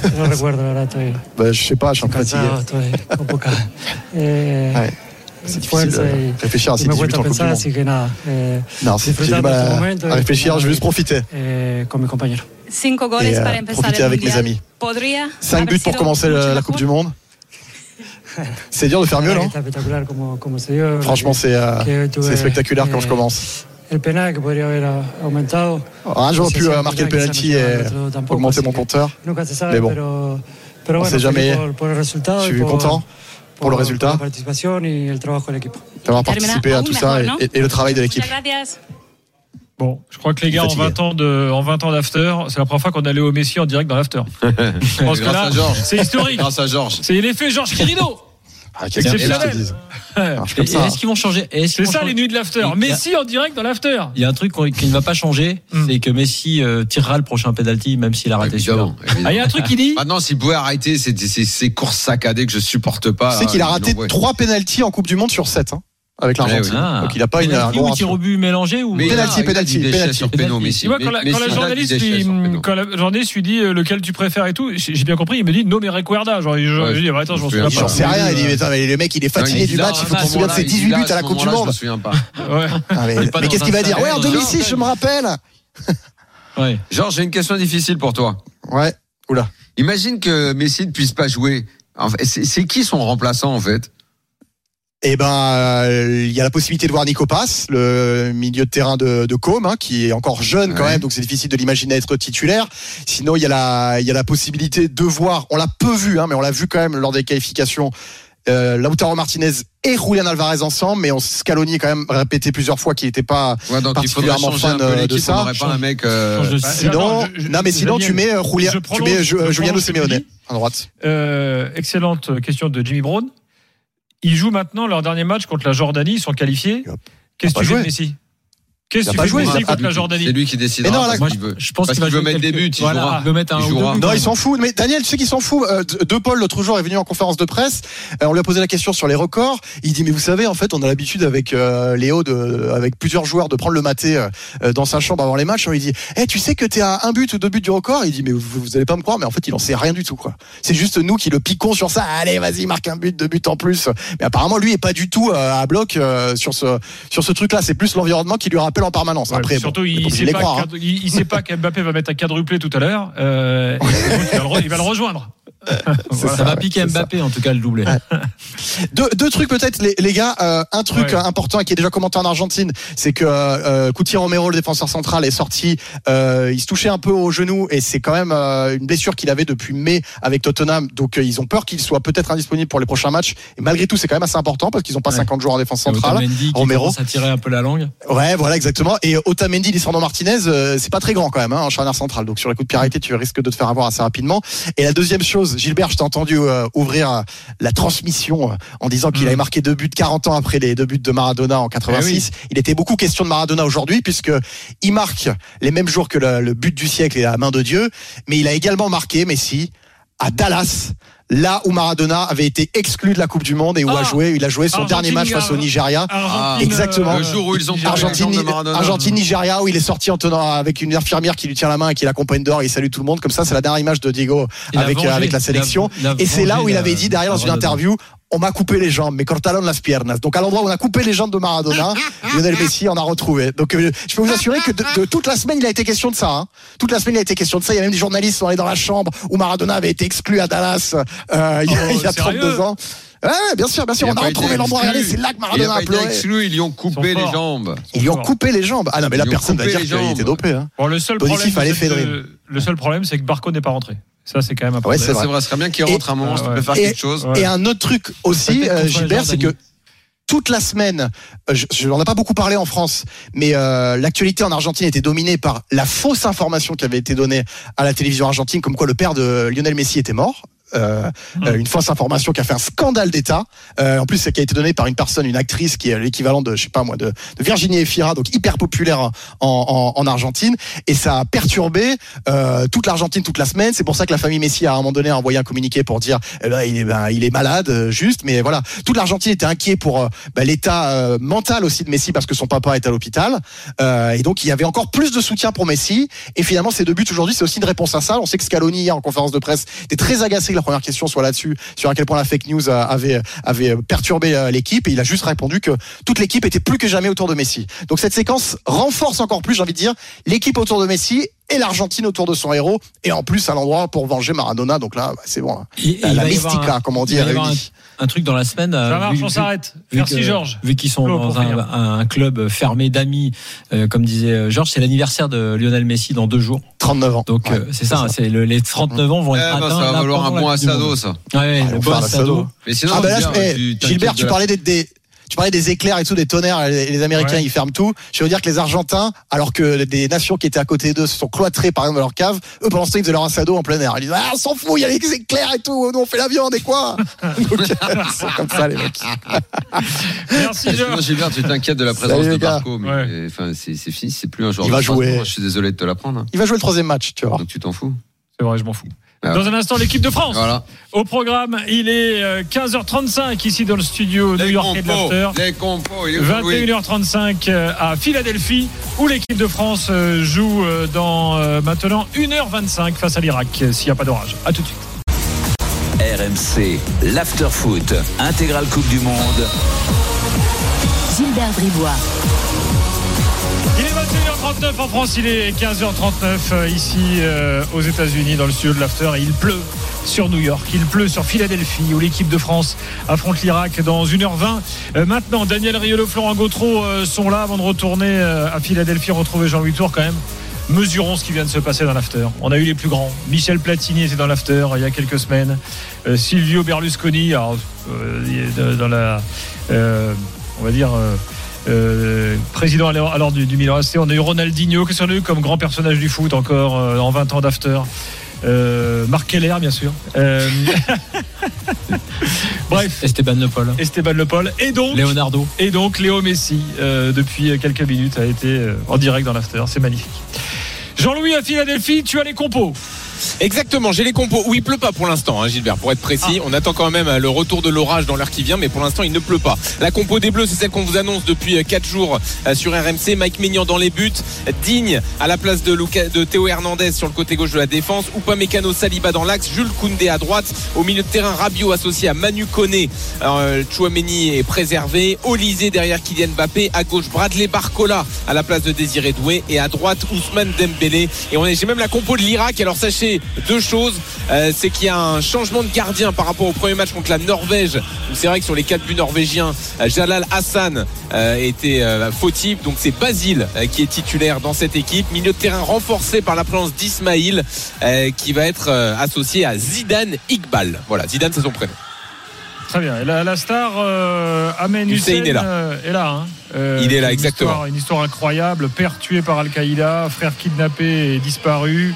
je sais pas, je suis un peu fatigué. Ouais. C'est difficile de réfléchir à ces 18 buts en Coupe du Monde. Non, j'ai du mal à réfléchir, je vais juste profiter. 5 goles Et para empezar profiter el avec mes mundial. amis. Podría 5 haber buts pour sido commencer mucho la Coupe mejor. du Monde. C'est dur de faire mieux, non? Franchement, c'est spectaculaire quand je commence. J'aurais pu marquer le penalty et augmenter mon compteur. Mais bon, on ne sait jamais. Je suis content pour le résultat, d'avoir participé à tout ça et le travail de l'équipe. Muchas gracias. Bon, je crois que les gars, en 20 ans d'after, c'est la première fois qu'on a Léo Messi en direct dans l'after. Je pense que Grâce là, à Georges. c'est historique. Grâce à Georges. C'est l'effet Georges Quirino. Qu'est-ce que je te dise? Est-ce qu'ils vont changer? C'est ça les nuits de l'after. Messi en direct dans l'after. Il y a un truc qui ne va pas changer, c'est que Messi tirera le prochain penalty, même s'il a raté celui-là. Il y a un truc qui dit. Maintenant, s'il pouvait arrêter ces courses saccadées que je supporte pas. Tu sais qu'il a raté 3 pénaltys en Coupe du Monde sur 7. Avec l'Argentine. Ah. Donc il n'a pas une Penalty ou tir au but mélangé ou Penalty. Sur péno, Messi. Tu vois, quand la journaliste lui dit lequel tu préfères et tout, j'ai bien compris, il me dit no mais recuerda. Genre, je dis, attends, j'en souviens pas. J'en sais rien. Il dit, mais le mec, il est fatigué du match. Il faut qu'il se souvienne de ses 18 buts à la Coupe du Monde. Je me souviens pas. Mais qu'est-ce qu'il va dire? Ouais, en 2006, je me rappelle. Ouais. Georges, j'ai une question difficile pour toi. Ouais. Oula. Imagine que Messi ne puisse pas jouer. C'est qui son remplaçant, en fait? Eh ben, il y a la possibilité de voir Nico Pass, le milieu de terrain de Com, qui est encore jeune quand même, donc c'est difficile de l'imaginer être titulaire. Sinon, il y a la possibilité de voir, on l'a peu vu, mais on l'a vu quand même lors des qualifications, Lautaro Martinez et Julián Alvarez ensemble, mais Scaloni a quand même répété plusieurs fois qu'il n'était pas particulièrement fan de ça. On n'aurait pas un mec. Sinon, tu mets Juliano Simeone à droite. Excellente question de Jimmy Brown. Ils jouent maintenant leur dernier match contre la Jordanie, ils sont qualifiés. Qu'est-ce que tu fais de Messi? Qu'est-ce que tu pas fais joué, jouer il a contre la Jordanie? C'est lui qui décidera. Mais non, là, parce moi, qu'il veut. Je pense Parce qu'il va veut jouer mettre des buts. Il jouera. Il veut mettre un Il ou deux jouera. buts. Non, il s'en fout. Mais Daniel, tu sais qu'il s'en fout. De Paul, l'autre jour, est venu en conférence de presse. On lui a posé la question sur les records. Il dit, mais vous savez, en fait, on a l'habitude avec Léo, avec plusieurs joueurs, de prendre le maté dans sa chambre avant les matchs. On lui dit, tu sais que t'es à 1 but ou 2 buts du record. Il dit, mais vous allez pas me croire, mais en fait, il en sait rien du tout, quoi. C'est juste nous qui le piquons sur ça. Allez, vas-y, marque 1 but, 2 buts en plus. Mais apparemment, lui est pas du tout à bloc sur ce truc-là. C'est plus l'environnement qui lui rappelle en permanence. Ouais, Après, surtout, bon, il sait pas qu'Mbappé va mettre un quadruplé tout à l'heure. Il va le rejoindre. Ça va piquer Mbappé en tout cas le doublé. Deux trucs peut-être les gars, un truc important qui est déjà commenté en Argentine, c'est que Cuti Romero, le défenseur central, est sorti, il se touchait un peu au genou et c'est quand même une blessure qu'il avait depuis mai avec Tottenham, donc ils ont peur qu'il soit peut-être indisponible pour les prochains matchs et malgré tout c'est quand même assez important parce qu'ils n'ont pas 50 joueurs en défense centrale. Otamendi Romero commence à tirer un peu la langue. Ouais, voilà exactement. Et Otamendi, Lisandro Martinez, c'est pas très grand quand même en charnière centrale, donc sur les coups de pied arrêtés tu risques de te faire avoir assez rapidement. Et la deuxième chose, Gilbert, je t'ai entendu ouvrir la transmission en disant qu'il avait marqué 2 buts 40 ans après les 2 buts de Maradona en 86. Il était beaucoup question de Maradona aujourd'hui puisque il marque les mêmes jours que le but du siècle et la main de Dieu, mais il a également marqué, Messi, à Dallas, là où Maradona avait été exclu de la Coupe du Monde et où il a joué son dernier match face au Nigeria. Exactement. Le jour où ils ont Argentine-Nigeria, où il est sorti en tenant avec une infirmière qui lui tient la main et qui l'accompagne dehors, il salue tout le monde. Comme ça, c'est la dernière image de Diego avec la sélection. Et c'est là où il avait dit derrière dans une interview, on m'a coupé les jambes, mais cortaron las piernas. Donc à l'endroit où on a coupé les jambes de Maradona, Lionel Messi en a retrouvé. Donc je peux vous assurer que de toute la semaine il a été question de ça. Hein. Toute la semaine il a été question de ça. Il y a même des journalistes qui sont allés dans la chambre où Maradona avait été exclu à Dallas il y a 32 ans. Ouais, bien sûr. On a retrouvé l'endroit. Regardez, c'est là que Maradona a pleuré. Ils lui ont coupé les jambes. Ils lui ont coupé les jambes. Ah non, mais là personne va dire qu'il était dopé. Hein. Bon, le seul problème, c'est que Barco n'est pas rentré. Ça, c'est quand même un problème. C'est vrai, ce serait bien qu'il rentre un moment, ça peut faire quelque chose. Et un autre truc aussi, Gilbert, c'est que toute la semaine, je n'en ai pas beaucoup parlé en France, mais l'actualité en Argentine était dominée par la fausse information qui avait été donnée à la télévision argentine, comme quoi le père de Lionel Messi était mort. Une fausse information qui a fait un scandale d'État. En plus, c'est qui a été donnée par une personne, une actrice qui est l'équivalent de, je sais pas moi, de Virginie Efira, donc hyper populaire en Argentine. Et ça a perturbé toute l'Argentine toute la semaine. C'est pour ça que la famille Messi a à un moment donné envoyé un communiqué pour dire, il est malade, juste. Mais voilà, toute l'Argentine était inquiet pour l'état mental aussi de Messi parce que son papa est à l'hôpital. Et donc il y avait encore plus de soutien pour Messi. Et finalement, ces 2 buts aujourd'hui, c'est aussi une réponse à ça. On sait que Scaloni hier en conférence de presse était très agacé que la première question soit là-dessus, sur à quel point la fake news avait perturbé l'équipe, et il a juste répondu que toute l'équipe était plus que jamais autour de Messi. Donc cette séquence renforce encore plus, j'ai envie de dire, l'équipe autour de Messi et l'Argentine autour de son héros, et en plus à l'endroit pour venger Maradona. Donc là, c'est bon. La mystica, comme on dit, est réunie. Un truc dans la semaine. Ça marche, on s'arrête. Merci Georges. Vu qu'ils sont dans un club fermé d'amis, comme disait Georges, c'est l'anniversaire de Lionel Messi dans 2 jours. 39 ans. Donc c'est ça, c'est les 39 ans vont être atteints. Ça va valoir un bon assado, ça. Ouais, le bon assado. Mais sinon, Gilbert, tu parlais des éclairs et tout, des tonnerres, les Américains ils ferment tout. Je veux dire que les Argentins, alors que des nations qui étaient à côté d'eux se sont cloîtrées par exemple dans leur cave, eux pendant ce temps ils faisaient leur assado en plein air. Ils disent on s'en fout, il y a les éclairs et tout, nous on fait la viande et quoi. Donc c'est comme ça les mecs. Merci Georges. Gilbert, tu t'inquiètes de la présence de Barco, mais enfin c'est fini, c'est plus un joueur. Il va jouer. Je suis désolé de te l'apprendre. Il va jouer le 3e match, tu vois. Donc tu t'en fous. C'est vrai, je m'en fous. Dans un instant, l'équipe de France. Voilà. Au programme, il est 15h35 ici dans le studio new-yorkais de l'After. 21h35 à Philadelphie, où l'équipe de France joue dans maintenant 1h25 face à l'Irak, s'il n'y a pas d'orage. À tout de suite. RMC, l'After Foot, intégrale Coupe du Monde. Gilbert Bribois. Il est 21h39 en France, il est 15h39 ici aux États-Unis dans le studio de l'After, et il pleut sur New York, il pleut sur Philadelphie où l'équipe de France affronte l'Irak dans 1h20. Maintenant, Daniel Riolo, Florent Gautreau sont là avant de retourner à Philadelphie, retrouver Jean-Louis Tour quand même. Mesurons ce qui vient de se passer dans l'After. On a eu les plus grands. Michel Platini était dans l'After il y a quelques semaines. Silvio Berlusconi, dans la, on va dire. Président alors du Milan AC. On a eu Ronaldinho, qu'est-ce qu'on a eu comme grand personnage du foot encore en 20 ans d'After. Marc Keller, bien sûr. Bref, Esteban Le Paul et donc Leonardo et donc Léo Messi depuis quelques minutes a été en direct dans l'after. C'est magnifique. Jean-Louis à Philadelphie, tu as les compos. Exactement, j'ai les compos où il pleut pas pour l'instant, Gilbert, pour être précis. On attend quand même le retour de l'orage dans l'heure qui vient, mais pour l'instant il ne pleut pas. La compo des Bleus, c'est celle qu'on vous annonce depuis 4 jours sur RMC. Mike Maignan dans les buts, Digne à la place de Théo Hernandez sur le côté gauche de la défense, Upamecano, Saliba dans l'axe, Jules Koundé à droite, au milieu de terrain Rabiot associé à Manu Koné. Tchouaméni est préservé, Olysée derrière Kylian Mbappé, à gauche Bradley Barcola à la place de Désiré Doué et à droite Ousmane Dembélé. Et j'ai même la compo de l'Irak. Alors sachez deux choses, c'est qu'il y a un changement de gardien par rapport au premier match contre la Norvège, où c'est vrai que sur les 4 buts norvégiens, Jalal Hassan était fautif, donc c'est Basile qui est titulaire dans cette équipe. Milieu de terrain renforcé par la présence d'Ismaïl qui va être associé à Zidane Iqbal. Voilà, Zidane c'est son prénom. Très bien. Et la star Amen Hussein est là. Il est là, exactement. Une histoire incroyable. Père tué par Al-Qaïda, frère kidnappé et disparu.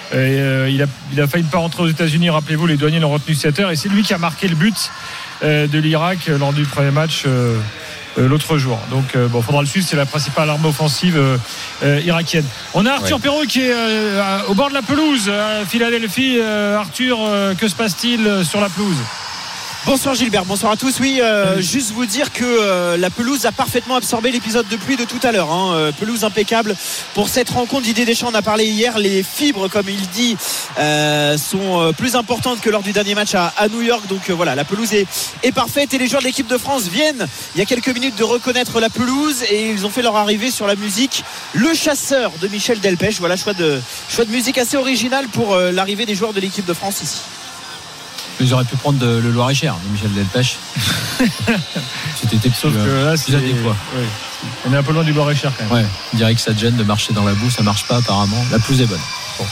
Il a failli ne pas rentrer aux États-Unis. Rappelez-vous, les douaniers l'ont retenu 7 heures. Et c'est lui qui a marqué le but de l'Irak lors du premier match l'autre jour. Donc, faudra le suivre. C'est la principale arme offensive irakienne. On a Arthur Perrault qui est au bord de la pelouse à Philadelphie. Arthur, que se passe-t-il sur la pelouse ? Bonsoir Gilbert, bonsoir à tous. Oui, juste vous dire que la pelouse a parfaitement absorbé l'épisode de pluie de tout à l'heure. Pelouse impeccable pour cette rencontre. Didier Deschamps en a parlé hier. Les fibres, comme il dit, sont plus importantes que lors du dernier match à New York. Donc voilà, la pelouse est parfaite. Et les joueurs de l'équipe de France viennent, il y a quelques minutes, de reconnaître la pelouse. Et ils ont fait leur arrivée sur la musique Le Chasseur de Michel Delpech. Voilà, choix de musique assez original pour l'arrivée des joueurs de l'équipe de France ici. Ils auraient pu prendre le Loir-et-Cher de Michel Delpech. C'était sauf que là c'est adéquat. Oui. On est un peu loin du Loir-et-Cher quand même. Ouais, on dirait que ça te gêne de marcher dans la boue, ça marche pas apparemment. La pelouse est bonne. Bon.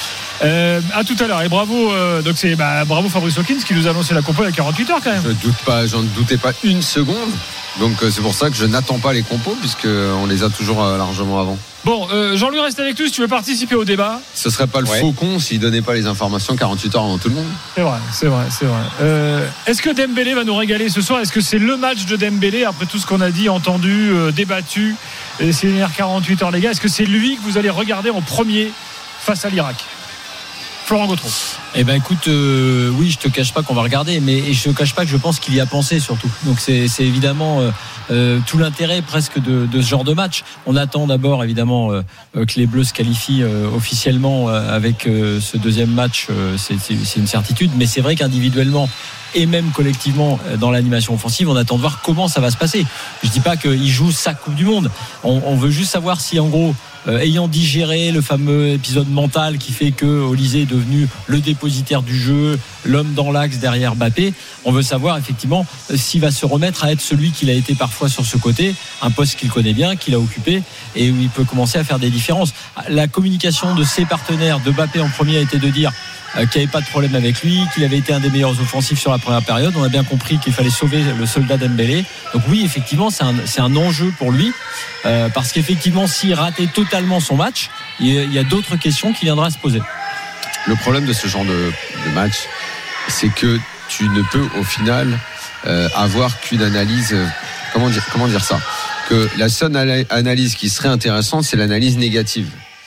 À tout à l'heure et bravo. Donc c'est bravo Fabrice Hawkins qui nous a annoncé la compo il y a 48 heures quand même. J'en doutais pas une seconde. Donc c'est pour ça que je n'attends pas les compos puisqu'on les a toujours largement avant. Bon, Jean-Louis reste avec nous si tu veux participer au débat. Ce serait pas le Faucon s'il donnait pas les informations 48 heures avant tout le monde. C'est vrai. Est-ce que Dembélé va nous régaler ce soir ? Est-ce que c'est le match de Dembélé après tout ce qu'on a dit, entendu, débattu ces dernières 48 heures les gars ? Est-ce que c'est lui que vous allez regarder en premier face à l'Irak ? Florent Gautreau. Eh ben écoute, oui, je te cache pas qu'on va regarder, mais je te cache pas que je pense qu'il y a pensé surtout. Donc c'est évidemment tout l'intérêt presque de ce genre de match. On attend d'abord évidemment que les Bleus se qualifient officiellement avec ce deuxième match. C'est une certitude, mais c'est vrai qu'individuellement et même collectivement dans l'animation offensive, on attend de voir comment ça va se passer. Je dis pas qu'ils jouent sa Coupe du Monde. On veut juste savoir si en gros, ayant digéré le fameux épisode mental qui fait que Olysée est devenu le dépositaire du jeu, l'homme dans l'axe derrière Mbappé, on veut savoir effectivement s'il va se remettre à être celui qu'il a été parfois sur ce côté, un poste qu'il connaît bien, qu'il a occupé et où il peut commencer à faire des différences. La communication de ses partenaires, de Mbappé en premier, a été de dire qu'il n'y avait pas de problème avec lui, qu'il avait été un des meilleurs offensifs sur la première période. On a bien compris qu'il fallait sauver le soldat Dembélé. Donc oui, effectivement, c'est un enjeu pour lui parce qu'effectivement, s'il ratait totalement son match, il y a d'autres questions qui viendraient à se poser. Le problème de ce genre de match, c'est que tu ne peux au final avoir qu'une analyse. Comment dire ça ? Que la seule analyse qui serait intéressante, c'est l'analyse négative.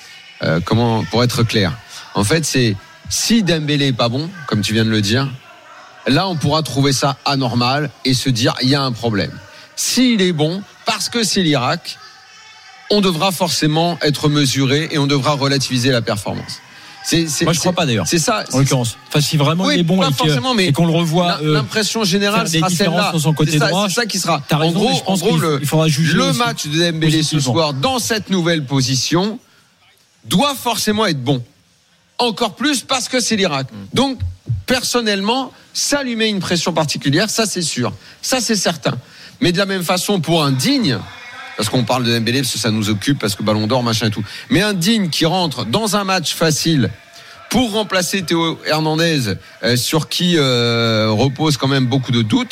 Pour être clair, en fait, c'est si Dembélé est pas bon, comme tu viens de le dire, là on pourra trouver ça anormal et se dire il y a un problème. S'il est bon, parce que c'est l'Irak, on devra forcément être mesuré et on devra relativiser la performance. Moi je crois pas d'ailleurs. C'est ça en l'occurrence. Enfin si vraiment il est bon et qu'on le revoit, l'impression générale sera celle-là. Sur son côté droit. C'est ça qui sera. En gros, il faudra juger le match de Dembélé ce soir dans cette nouvelle position doit forcément être bon. Encore plus parce que c'est l'Irak. Donc, personnellement, ça lui met une pression particulière, ça c'est sûr. Ça c'est certain. Mais de la même façon, pour un Digne, parce qu'on parle de Dembélé, parce que ça nous occupe, parce que Ballon d'Or, machin et tout. Mais un Digne qui rentre dans un match facile pour remplacer Théo Hernandez, sur qui repose quand même beaucoup de doutes,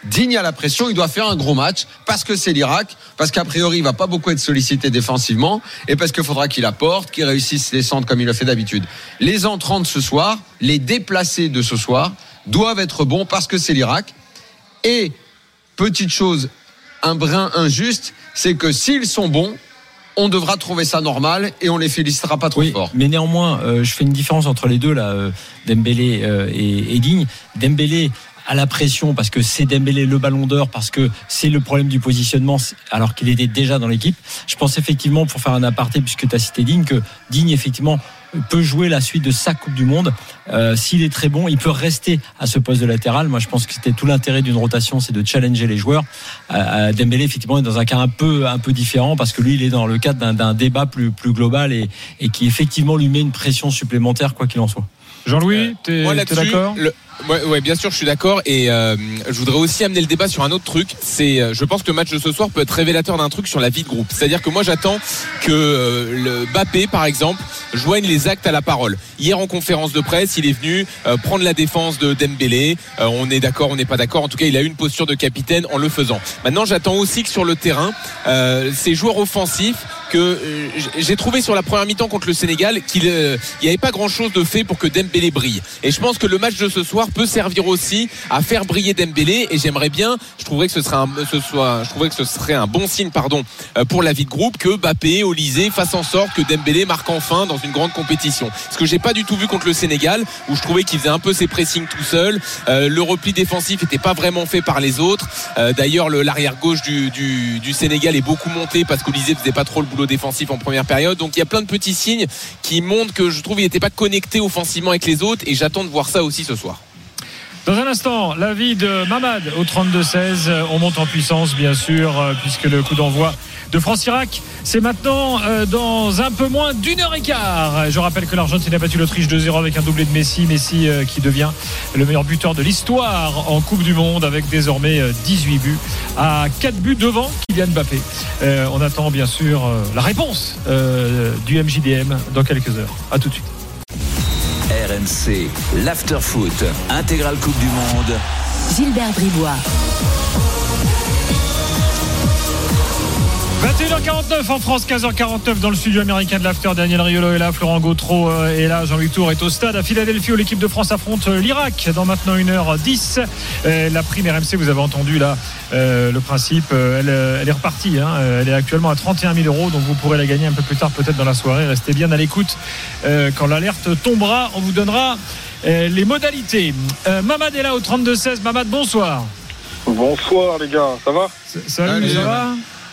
Digne à la pression, il doit faire un gros match parce que c'est l'Irak, parce qu'a priori il va pas beaucoup être sollicité défensivement et parce qu'il faudra qu'il apporte, qu'il réussisse les centres comme il le fait d'habitude. Les entrants de ce soir, les déplacés de ce soir doivent être bons parce que c'est l'Irak. Et petite chose, un brin injuste, c'est que s'ils sont bons, on devra trouver ça normal et on les félicitera pas trop fort. Mais néanmoins, je fais une différence entre les deux là, Dembélé et Digne. Dembélé à la pression parce que c'est Dembélé le ballon d'or, parce que c'est le problème du positionnement alors qu'il était déjà dans l'équipe. Je pense effectivement, pour faire un aparté puisque tu as cité Digne, que Digne effectivement peut jouer la suite de sa Coupe du Monde. S'il est très bon, il peut rester à ce poste de latéral. Moi je pense que c'était tout l'intérêt d'une rotation, c'est de challenger les joueurs. Dembélé effectivement est dans un cas un peu différent parce que lui il est dans le cadre d'un débat plus global et qui effectivement lui met une pression supplémentaire quoi qu'il en soit. Jean-Louis, t'es d'accord ? Ouais, bien sûr, je suis d'accord. Et je voudrais aussi amener le débat sur un autre truc. C'est, je pense que le match de ce soir peut être révélateur d'un truc sur la vie de groupe. C'est-à-dire que moi, j'attends que le Mbappé, par exemple, joigne les actes à la parole. Hier, en conférence de presse, il est venu prendre la défense de Dembélé. On est d'accord, on n'est pas d'accord. En tout cas, il a eu une posture de capitaine en le faisant. Maintenant, j'attends aussi que sur le terrain, ces joueurs offensifs que j'ai trouvé sur la première mi-temps contre le Sénégal qu'il n'y avait pas grand-chose de fait pour que Dembélé brille. Et je pense que le match de ce soir peut servir aussi à faire briller Dembélé. Et j'aimerais bien, je trouverais que ce serait un bon signe, pour la vie de groupe, que Mbappé, Olysée fassent en sorte que Dembélé marque enfin dans une grande compétition. Ce que j'ai pas du tout vu contre le Sénégal, où je trouvais qu'il faisait un peu ses pressings tout seul. Le repli défensif était pas vraiment fait par les autres. D'ailleurs, l'arrière gauche du Sénégal est beaucoup monté parce qu'Olysée faisait pas trop le boulot défensif en première période. Donc il y a plein de petits signes qui montrent que je trouve qu'il n'était pas connecté offensivement avec les autres, et j'attends de voir ça aussi ce soir. Dans un instant, l'avis de Mamad au 32-16. On monte en puissance, bien sûr, puisque le coup d'envoi de France-Irak, c'est maintenant dans un peu moins d'une heure et quart. Je rappelle que l'Argentine a battu l'Autriche 2-0 avec un doublé de Messi qui devient le meilleur buteur de l'histoire en Coupe du Monde, avec désormais 18 buts à 4 buts devant Kylian Mbappé. On attend bien sûr la réponse du MJDM dans quelques heures. À tout de suite. RMC, l'after-foot, intégrale Coupe du Monde. Gilbert Bribois. 21h49 en France, 15h49 dans le studio américain de l'After. Daniel Riolo est là, Florent Gautreau est là, Jean-Louis Tour est au stade à Philadelphie où l'équipe de France affronte l'Irak dans maintenant 1h10. La prime RMC, vous avez entendu là le principe, elle est repartie, elle est actuellement à 31 000 €, donc vous pourrez la gagner un peu plus tard peut-être dans la soirée. Restez bien à l'écoute, quand l'alerte tombera, on vous donnera les modalités. Mamad est là au 32-16. Mamad, bonsoir. Bonsoir les gars, ça va ? Salut, ça va ?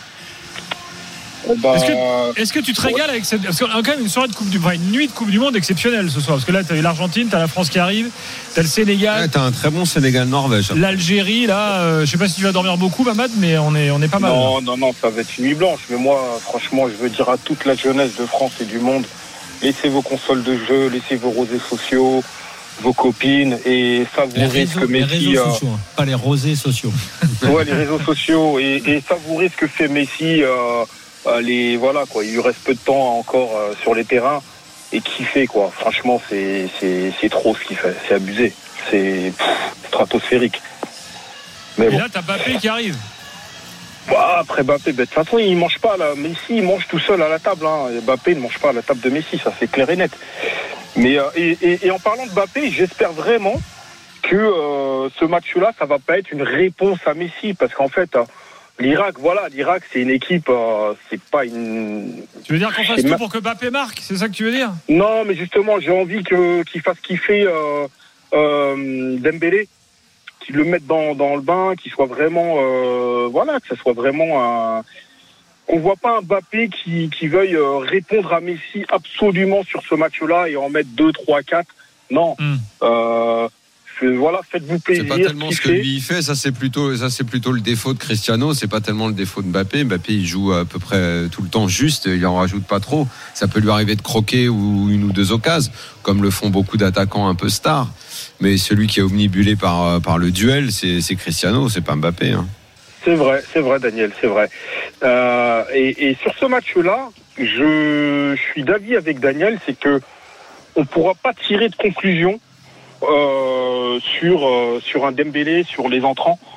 Est-ce que tu te régales avec cette, parce qu'on a quand même une nuit de Coupe du Monde exceptionnelle ce soir, parce que là tu as l'Argentine, tu as la France qui arrive, tu as le Sénégal, tu as un très bon Sénégal-Norvège, l'Algérie là, je sais pas si tu vas dormir beaucoup Mamad, mais on est pas mal. Non, ça va être une nuit blanche, mais moi franchement je veux dire à toute la jeunesse de France et du monde, laissez vos consoles de jeu, laissez vos rosés sociaux, vos copines, et savourez ce que Messi, les réseaux sociaux, pas les rosés sociaux. Ouais, les réseaux sociaux, et savourez ce que fait Messi. Voilà quoi, il lui reste peu de temps encore sur les terrains, et kiffer quoi. Franchement, c'est trop ce qu'il fait, c'est abusé, c'est stratosphérique. Mais et là t'as Mbappé qui arrive. Après Mbappé, de toute façon il mange pas là. Messi il mange tout seul à la table. Mbappé ne mange pas à la table de Messi, ça c'est clair et net. Mais et en parlant de Mbappé, j'espère vraiment que ce match-là, ça va pas être une réponse à Messi, parce qu'en fait. L'Irak, c'est une équipe, c'est pas une... Tu veux dire qu'on fasse tout pour que Mbappé marque, c'est ça que tu veux dire ? Non, mais justement, j'ai envie qu'il fasse kiffer Dembélé, qu'il le mette dans le bain, qu'il soit vraiment... que ça soit vraiment un... On voit pas un Mbappé qui veuille répondre à Messi absolument sur ce match-là et en mettre 2, 3, 4. Non. Faites-vous plaisir. C'est pas tellement ce que lui il fait, ça c'est plutôt le défaut de Cristiano, c'est pas tellement le défaut de Mbappé. Mbappé il joue à peu près tout le temps juste, il en rajoute pas trop. Ça peut lui arriver de croquer ou une ou deux occasions, comme le font beaucoup d'attaquants un peu stars. Mais celui qui est omnibulé par le duel, c'est Cristiano, c'est pas Mbappé. C'est vrai Daniel, c'est vrai. Et sur ce match-là, je suis d'avis avec Daniel, c'est que on pourra pas tirer de conclusion sur un Dembélé, sur les entrants,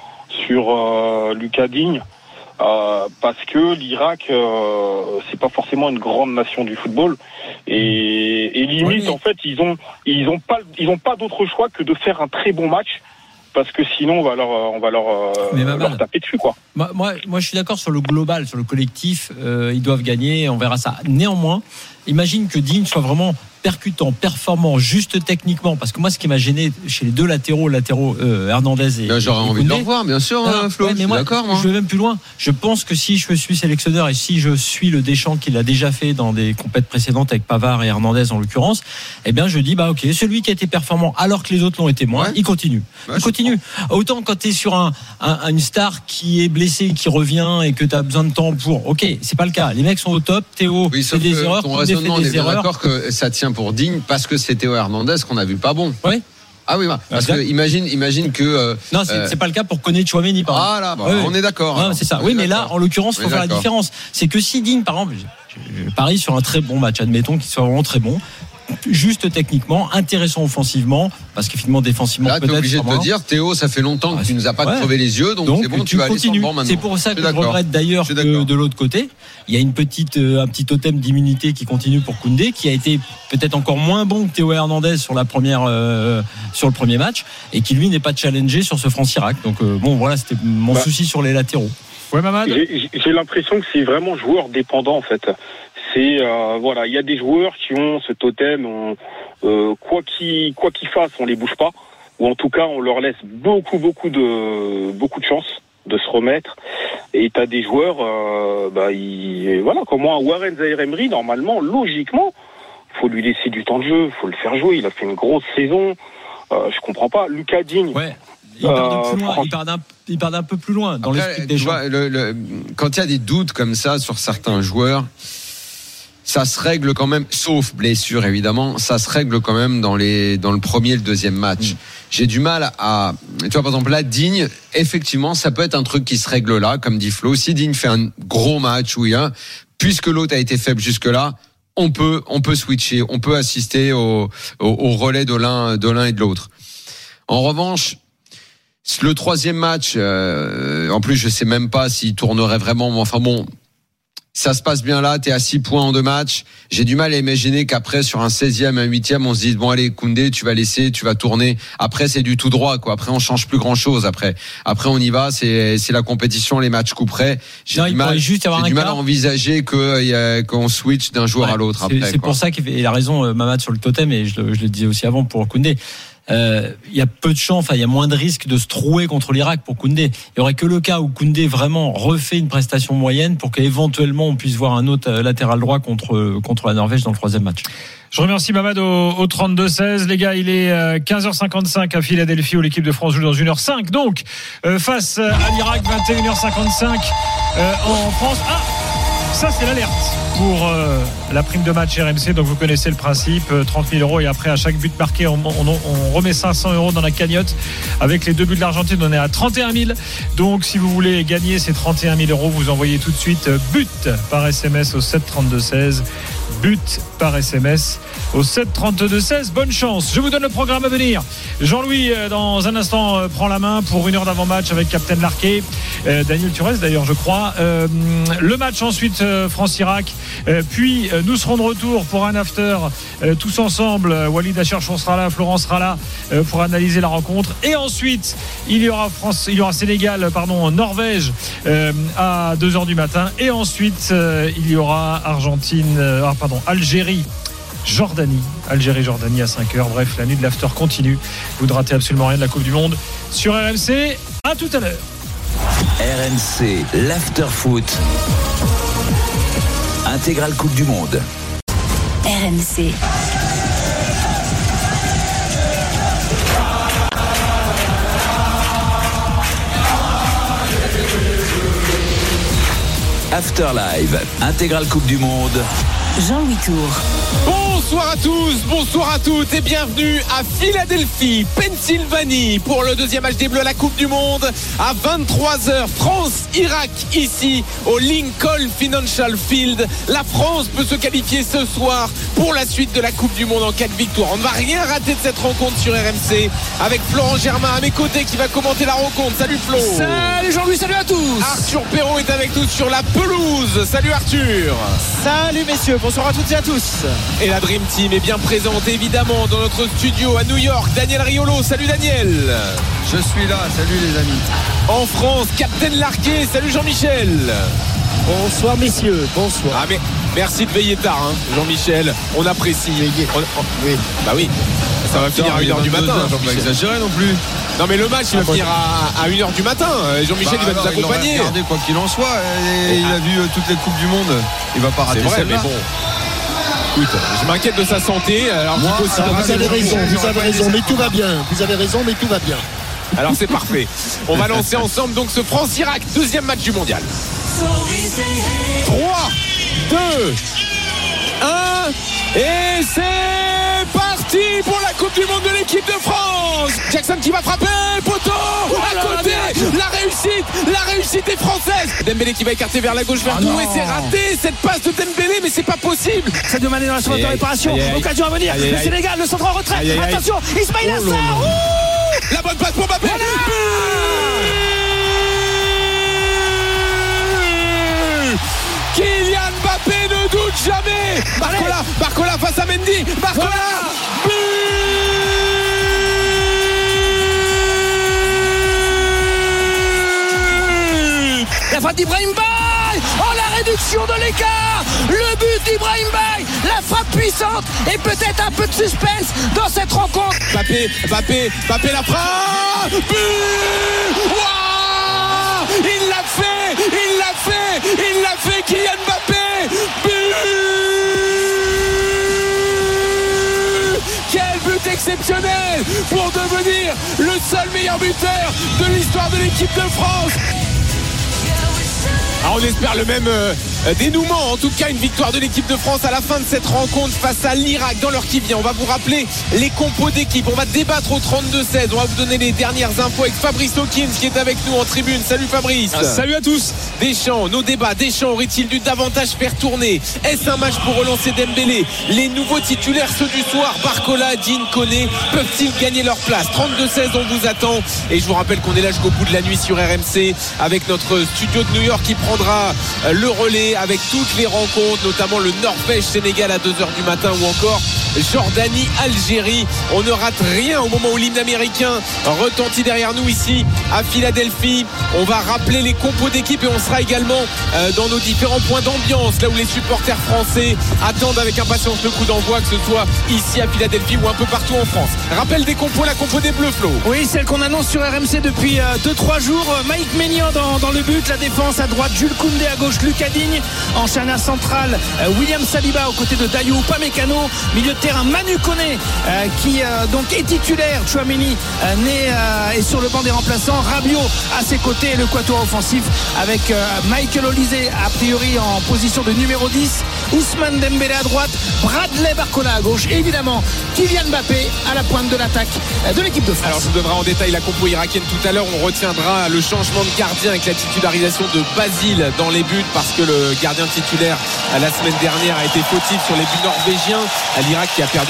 sur Lucas Digne. Parce que l'Irak, c'est pas forcément une grande nation du football, et limite en fait ils ont pas d'autre choix que de faire un très bon match, parce que sinon on va leur taper dessus, quoi. Moi je suis d'accord sur le global, sur le collectif, ils doivent gagner, on verra ça. Néanmoins, imagine que Digne soit vraiment percutant, performant, juste techniquement, parce que moi ce qui m'a gêné chez les deux latéraux Hernandez et j'aurais envie de le revoir, bien sûr, Flo. Mais moi, d'accord, moi. Je vais même plus loin. Je pense que si je suis sélectionneur et si je suis le Deschamps qu'il a déjà fait dans des compétitions précédentes avec Pavard et Hernandez en l'occurrence, eh bien je dis ok, celui qui a été performant alors que les autres l'ont été moins, il continue. Il continue. Autant quand tu es sur une star qui est blessée, qui revient et que tu as besoin de temps pour. Ok, c'est pas le cas. Les mecs sont au top. Théo fait des erreurs. Ton raisonnement, on est bien d'accord que ça tient pour Digne, parce que c'est Théo Hernandez qu'on a vu pas bon. Oui. Ah oui, parce que imagine que non, c'est pas le cas pour Koné Tchouaméni, par exemple. Ah là, on est d'accord. Non, c'est ça. Oui, mais là, en l'occurrence, il faut faire la différence. C'est que si Digne, par exemple, je parie sur un très bon match, admettons qu'il soit vraiment très bon, juste techniquement, intéressant offensivement, parce que finalement défensivement là, peut-être. Là, t'es obligé de te dire, Théo, ça fait longtemps que tu nous as pas crevé les yeux, donc c'est bon, tu vas aller sur le banc maintenant. C'est pour ça que je regrette d'ailleurs que de l'autre côté, il y a un petit totem d'immunité qui continue pour Koundé, qui a été peut-être encore moins bon que Théo Hernandez sur le premier match, et qui lui n'est pas challengé sur ce France-Irak. Donc voilà, c'était mon souci sur les latéraux. Ouais, Mamad. J'ai l'impression que c'est vraiment joueur dépendant, en fait. C'est il y a des joueurs qui ont ce totem, quoi qu'ils fassent, on les bouge pas, ou en tout cas on leur laisse beaucoup de chance de se remettre. Et t'as des joueurs, comme moi, Warren Zaïre-Emery, normalement, logiquement, faut lui laisser du temps de jeu, faut le faire jouer. Il a fait une grosse saison. Je comprends pas. Lucas Digne. Ouais. Il part d'un peu plus loin dans l'esprit des joueurs. Quand il y a des doutes comme ça sur certains joueurs, ça se règle quand même, sauf blessure évidemment, ça se règle quand même dans le premier et le deuxième match. J'ai du mal à, tu vois, par exemple là, Digne, effectivement, ça peut être un truc qui se règle là, comme dit Flo. Si Digne fait un gros match, puisque l'autre a été faible jusque-là, on peut switcher, on peut assister au relais de l'un et de l'autre. En revanche, le troisième match, en plus je sais même pas s'il tournerait vraiment, mais enfin bon, ça se passe bien là, t'es à 6 points en 2 matchs. J'ai du mal à imaginer qu'après, sur un 16e, un 8e, on se dise, bon allez, Koundé, tu vas tourner. Après, c'est du tout droit, quoi. Après, on change plus grand chose, après, on y va, c'est la compétition, les matchs coup près. J'ai du mal à envisager qu'on switch d'un joueur à l'autre après. C'est pour ça qu'il a raison, Mamad, sur le totem, et je le disais aussi avant pour Koundé. Il y a peu de chance, il y a moins de risques de se trouer contre l'Irak pour Koundé. Il y aurait que le cas où Koundé vraiment refait une prestation moyenne pour qu'éventuellement on puisse voir un autre latéral droit contre la Norvège dans le troisième match. Je remercie Mamad au 32-16. Les gars, il est 15h55 à Philadelphie où l'équipe de France joue dans 1h05. Donc, face à l'Irak, 21h55 en France. Ça, c'est l'alerte pour la prime de match RMC. Donc, vous connaissez le principe, 30 000 euros. Et après, à chaque but marqué, on remet 500 euros dans la cagnotte. Avec les 2 buts de l'Argentine, on est à 31 000. Donc, si vous voulez gagner ces 31 000 euros, vous envoyez tout de suite but par SMS au 732-16. But par SMS au 732-16. Bonne chance. Je vous donne le programme à venir. Jean-Louis, dans un instant, prend la main pour 1 heure d'avant-match avec Captain Larquet. Daniel Turès, d'ailleurs, je crois. Le match ensuite, France-Irak. Puis, nous serons de retour pour un after tous ensemble. Walid Acharchour sera là, Florence sera là pour analyser la rencontre. Et ensuite, il y aura Norvège à 2h du matin. Et ensuite, il y aura Algérie. Jordanie à 5h. Bref, la nuit de l'after continue. Vous ne ratez absolument rien de la Coupe du Monde sur RMC. À tout à l'heure. RMC, l'after foot. Intégrale Coupe du Monde. RMC. After Live, intégrale Coupe du Monde. Jean-Louis Tour. Bonsoir à tous, bonsoir à toutes et bienvenue à Philadelphie, Pennsylvanie pour le deuxième match des Bleus à la Coupe du Monde à 23h. France-Irak ici au Lincoln Financial Field. La France peut se qualifier ce soir pour la suite de la Coupe du Monde en cas de victoire. On ne va rien rater de cette rencontre sur RMC avec Florent Germain à mes côtés qui va commenter la rencontre. Salut Flo. Salut Jean-Louis, salut à tous. Arthur Perrault est avec nous sur la pelouse. Salut Arthur. Salut messieurs, bonsoir à toutes et à tous. Et la Dream Team est bien présente évidemment dans notre studio à New York. Daniel Riolo, salut Daniel. Je suis là, salut les amis. En France, Captain Larquet, salut Jean-Michel. Bonsoir messieurs, bonsoir. Ah mais merci de veiller tard Jean-Michel, on apprécie. Oui. Bah oui, ça va finir à 1h du matin. Faut pas exagérer non plus. Non mais le match il va finir à 1h du matin. Jean-Michel il va nous accompagner. Il va regarder quoi qu'il en soit. Il a vu toutes les coupes du monde. Il va pas rater celle-là. Mais bon. Écoute, je m'inquiète de sa santé. Alors vous avez raison, mais tout va bien. Vous avez raison, mais tout va bien. Alors c'est parfait. On va lancer ensemble donc ce France-Irak, deuxième match du mondial. 3, 2, 1 et c'est parti pour la Coupe du Monde de l'équipe de France. Jackson qui va frapper, poteau à côté, la réussite est française. Dembélé qui va écarter vers la gauche vers Doué, c'est raté cette passe de Dembélé, mais c'est pas possible. Sadio Mané dans la seconde de réparation, occasion à venir, le Sénégal, le centre en retrait, attention, Ismaïla Sarr. La bonne passe pour Mbappé. Kylian Mbappé ne doute jamais. Barcola face à Mendy. Barcola. La frappe d'Ibrahim Baye. Oh, la réduction de l'écart. Le but d'Ibrahim Baye. La frappe puissante et peut-être un peu de suspense dans cette rencontre. Mbappé la frappe. But. Wow, il l'a fait, Kylian Mbappé. But. Quel but exceptionnel pour devenir le seul meilleur buteur de l'histoire de l'équipe de France. Alors on espère le même dénouement, en tout cas une victoire de l'équipe de France à la fin de cette rencontre face à l'Irak dans l'heure qui vient. On va vous rappeler les compos d'équipe, on va débattre au 32-16, on va vous donner les dernières infos avec Fabrice Hawkins qui est avec nous en tribune. Salut Fabrice. Salut à tous. Deschamps, nos débats, Deschamps aurait-il dû davantage faire tourner? Est-ce un match pour relancer Dembélé? Les nouveaux titulaires, ceux du soir, Barcola, Dean, Koné, peuvent-ils gagner leur place? 32-16, on vous attend et je vous rappelle qu'on est là jusqu'au bout de la nuit sur RMC avec notre studio de New York qui prendra le relais avec toutes les rencontres, notamment le Norvège-Sénégal à 2h du matin ou encore Jordanie-Algérie. On ne rate rien au moment où l'hymne américain retentit derrière nous ici à Philadelphie. On va rappeler les compos d'équipe et on sera également dans nos différents points d'ambiance, là où les supporters français attendent avec impatience le coup d'envoi, que ce soit ici à Philadelphie ou un peu partout en France. Rappel des compos, la compo des Bleus, Flo. Oui, celle qu'on annonce sur RMC depuis 2-3 jours. Mike Maignan dans le but, la défense à droite, Jules Koundé à gauche, Lucas Digne en charnière centrale, William Saliba aux côtés de Dayot Upamecano, milieu de terrain Manu Koné qui donc est titulaire, Tchouaméni est sur le banc des remplaçants, Rabiot à ses côtés et le quatuor offensif avec Michael Olise a priori en position de numéro 10, Ousmane Dembélé à droite, Bradley Barcola à gauche et évidemment Kylian Mbappé à la pointe de l'attaque de l'équipe de France. Alors je vous donnerai en détail la compo irakienne tout à l'heure. On retiendra le changement de gardien avec la titularisation de Basile dans les buts parce que le gardien titulaire la semaine dernière a été fautif sur les buts norvégiens. L'Irak qui a perdu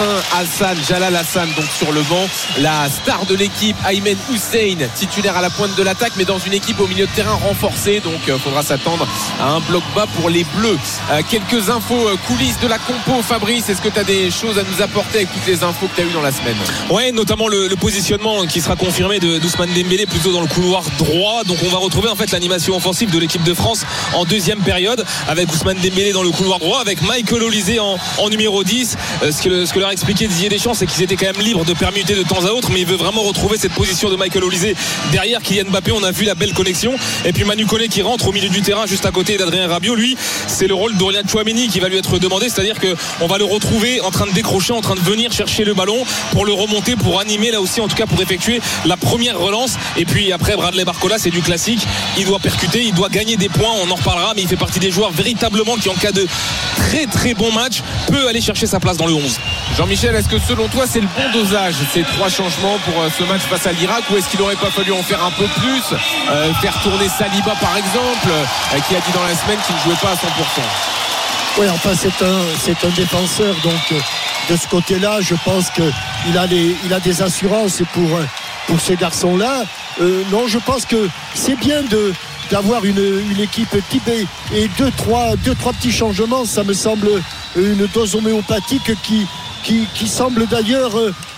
4-1. Jalal Hassan donc sur le banc. La star de l'équipe, Aymen Hussein, titulaire à la pointe de l'attaque mais dans une équipe au milieu de terrain renforcée. Donc il faudra s'attendre à un bloc bas pour les Bleus. Quelques infos coulisses de la compo. Fabrice, est-ce que tu as des choses à nous apporter avec toutes les infos que tu as eues dans la semaine? Ouais, notamment le positionnement qui sera confirmé d'Ousmane Dembélé plutôt dans le couloir droit. Donc on va retrouver en fait l'animation offensive de l'équipe de France en deuxième période avec Ousmane Dembélé dans le couloir droit, avec Michael Olise en numéro 10. Ce que leur a expliqué Didier Deschamps, c'est qu'ils étaient quand même libres de permuter de temps à autre, mais il veut vraiment retrouver cette position de Michael Olise derrière Kylian Mbappé. On a vu la belle connexion et puis Manu Koné qui rentre au milieu du terrain juste à côté d'Adrien Rabiot. Lui, c'est le rôle d'Aurélien Tchouaméni qui va lui être demandé, c'est-à-dire qu'on va le retrouver en train de décrocher, en train de venir chercher le ballon pour le remonter, pour animer là aussi, en tout cas pour effectuer la première relance. Et puis après Bradley Barcola, c'est du classique, il doit percuter, il doit gagner des points, on en reparlera, mais il fait partie des joueurs véritablement justement qui en cas de très très bon match peut aller chercher sa place dans le 11. Jean-Michel, est-ce que selon toi c'est le bon dosage ces 3 changements pour ce match face à l'Irak, ou est-ce qu'il n'aurait pas fallu en faire un peu plus, faire tourner Saliba par exemple, qui a dit dans la semaine qu'il ne jouait pas à 100%? Oui, enfin c'est un défenseur, donc de ce côté-là je pense qu'il a des assurances pour ces garçons-là. Non, je pense que c'est bien d'avoir une équipe type et deux, trois petits changements, ça me semble une dose homéopathique qui semble d'ailleurs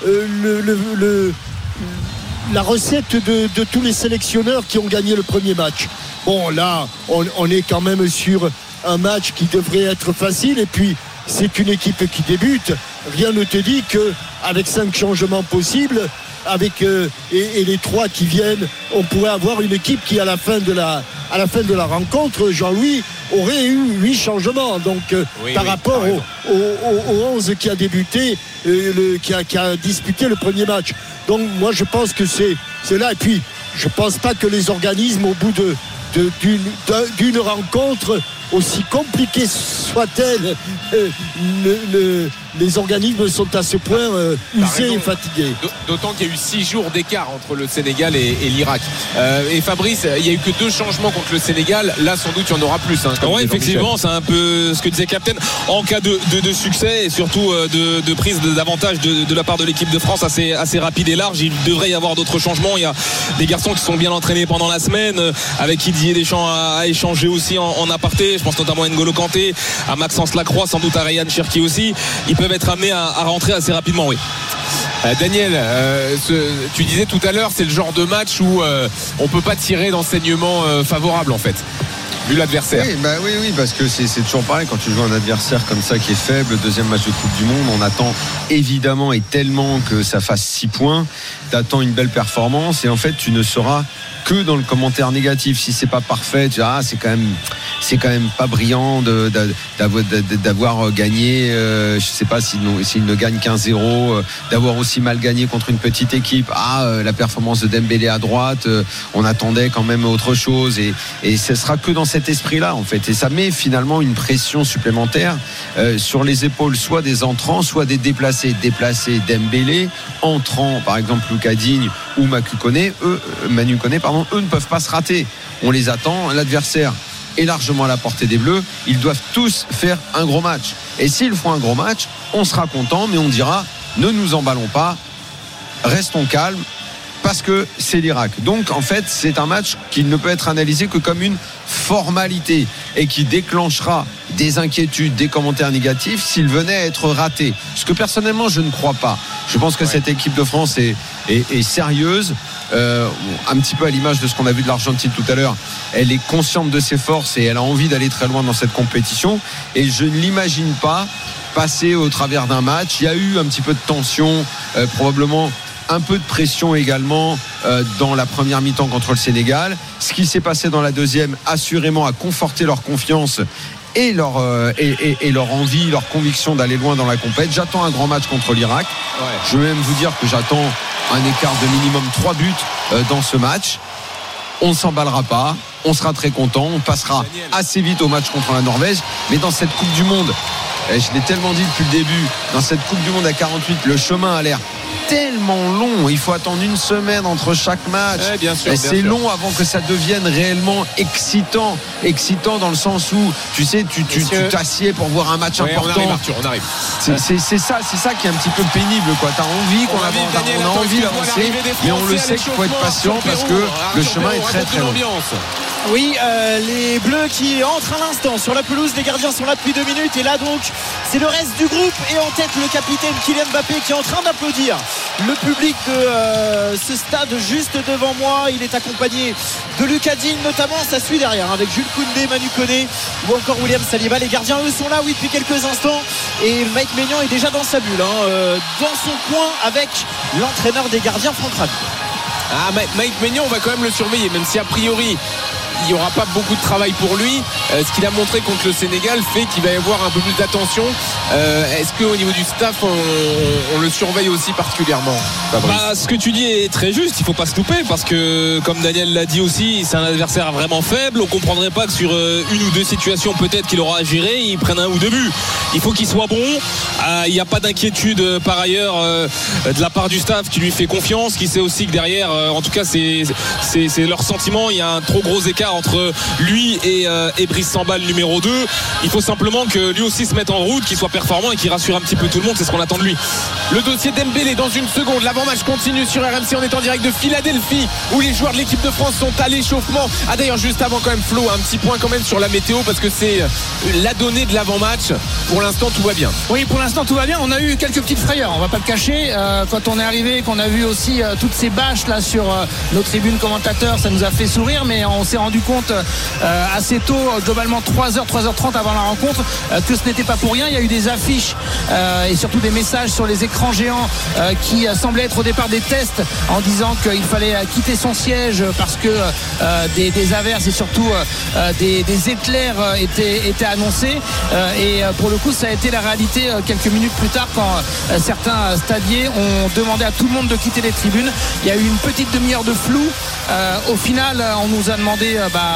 la recette de tous les sélectionneurs qui ont gagné le premier match. Bon, là on est quand même sur un match qui devrait être facile, et puis c'est une équipe qui débute. Rien ne te dit qu'avec 5 changements possibles, avec et les 3 qui viennent, on pourrait avoir une équipe qui à la fin de la rencontre, Jean-Louis, aurait eu 8 changements, donc par rapport au 11 qui a débuté, qui a disputé le premier match. Donc moi je pense que c'est là, et puis je pense pas que les organismes au bout d'une rencontre, aussi compliquée soit-elle, les organismes sont à ce point usés et fatigués. D'autant qu'il y a eu 6 jours d'écart entre le Sénégal et l'Irak. Et Fabrice, il n'y a eu que 2 changements contre le Sénégal. Là, sans doute, il y en aura plus. Oui, effectivement, c'est un peu ce que disait Captain. En cas de succès et surtout de prise d'avantage de la part de l'équipe de France assez rapide et large, il devrait y avoir d'autres changements. Il y a des garçons qui sont bien entraînés pendant la semaine, avec qui Didier Deschamps a échangé aussi en aparté. Je pense notamment à N'Golo Kanté, à Maxence Lacroix, sans doute à Ryan Cherki aussi. Ils peuvent être amenés à rentrer assez rapidement, oui. Daniel, tu disais tout à l'heure, c'est le genre de match où on peut pas tirer d'enseignement favorable en fait, vu l'adversaire. Oui, parce que c'est toujours pareil quand tu joues un adversaire comme ça qui est faible, deuxième match de Coupe du Monde, on attend évidemment et tellement que ça fasse 6 points, t'attends une belle performance, et en fait tu ne seras que dans le commentaire négatif. Si c'est pas parfait, tu dis, c'est quand même pas brillant d'avoir gagné, je sais pas s'il ne gagne 15-0, d'avoir aussi mal gagné contre une petite équipe. La performance de Dembélé à droite, on attendait quand même autre chose, et ce sera que dans cet esprit-là en fait, et ça met finalement une pression supplémentaire sur les épaules, soit des entrants, soit des déplacés. Dembélé, entrant par exemple Lucas Digne ou Manu Koné, eux ne peuvent pas se rater. On les attend, l'adversaire est largement à la portée des Bleus, ils doivent tous faire un gros match, et s'ils font un gros match, on sera content, mais on dira ne nous emballons pas, restons calmes, parce que c'est l'Irak. Donc en fait c'est un match qui ne peut être analysé que comme une formalité, et qui déclenchera des inquiétudes, des commentaires négatifs s'il venait à être raté, ce que personnellement je ne crois pas. Je pense que cette équipe de France est sérieuse, un petit peu à l'image de ce qu'on a vu de l'Argentine tout à l'heure. Elle est consciente de ses forces et elle a envie d'aller très loin dans cette compétition, et je ne l'imagine pas passer au travers d'un match. Il y a eu un petit peu de tension, probablement un peu de pression également dans la première mi-temps contre le Sénégal. Ce qui s'est passé dans la deuxième, assurément, a conforté leur confiance et leur envie, leur conviction d'aller loin dans la compète. J'attends un grand match contre l'Irak. Je vais même vous dire que j'attends un écart de minimum 3 buts dans ce match. On ne s'emballera pas, on sera très content, on passera assez vite au match contre la Norvège. Mais dans cette Coupe du Monde, je l'ai tellement dit depuis le début, dans cette Coupe du Monde à 48, le chemin a l'air tellement long, il faut attendre 1 semaine entre chaque match, bien sûr. Long avant que ça devienne réellement excitant dans le sens où tu sais, tu t'assieds pour voir un match important. On arrive. C'est ça qui est un petit peu pénible, quoi. T'as envie on a envie d'avancer, mais on le sait qu'il faut être patient parce que le chemin est très très long. Oui, les Bleus qui entrent à l'instant sur la pelouse, les gardiens sont là depuis 2 minutes, et là donc c'est le reste du groupe, et en tête le capitaine Kylian Mbappé qui est en train d'applaudir le public de ce stade juste devant moi. Il est accompagné de Lucas Digne notamment, ça suit derrière avec Jules Koundé, Manu Koné ou encore William Saliba. Les gardiens eux sont là depuis quelques instants, et Mike Maignan est déjà dans sa bulle, dans son coin avec l'entraîneur des gardiens Franck Ravier. Mike Maignan, on va quand même le surveiller, même si a priori il n'y aura pas beaucoup de travail pour lui. Ce qu'il a montré contre le Sénégal fait qu'il va y avoir un peu plus d'attention. Est-ce qu'au niveau du staff on le surveille aussi particulièrement, Fabrice? Ce que tu dis est très juste, il ne faut pas se louper parce que comme Daniel l'a dit aussi, c'est un adversaire vraiment faible. On ne comprendrait pas que sur une ou deux situations peut-être qu'il aura à gérer, il prenne un ou deux buts. Il faut qu'il soit bon. Il n'y a pas d'inquiétude par ailleurs de la part du staff qui lui fait confiance, qui sait aussi que derrière, en tout cas c'est leur sentiment, il y a un trop gros écart entre lui et Brice Samba, le numéro 2. Il faut simplement que lui aussi se mette en route, qu'il soit performant et qu'il rassure un petit peu tout le monde, c'est ce qu'on attend de lui. Le dossier Dembélé dans une seconde. L'avant-match continue sur RMC. On est en direct de Philadelphie où les joueurs de l'équipe de France sont à l'échauffement. D'ailleurs juste avant quand même Flo, un petit point quand même sur la météo parce que c'est la donnée de l'avant-match. Pour l'instant tout va bien. Oui, pour l'instant tout va bien. On a eu quelques petites frayeurs, on va pas le cacher. Quand on est arrivé, qu'on a vu aussi toutes ces bâches là sur nos tribunes commentateurs, ça nous a fait sourire, mais on s'est rendu compte assez tôt, globalement 3h30 avant la rencontre, que ce n'était pas pour rien. Il y a eu des affiches et surtout des messages sur les écrans géants qui semblaient être au départ des tests en disant qu'il fallait quitter son siège parce que des averses et surtout des éclairs étaient annoncés, et pour le coup ça a été la réalité quelques minutes plus tard quand certains stadiers ont demandé à tout le monde de quitter les tribunes. Il y a eu une petite demi-heure de flou. Au final on nous a demandé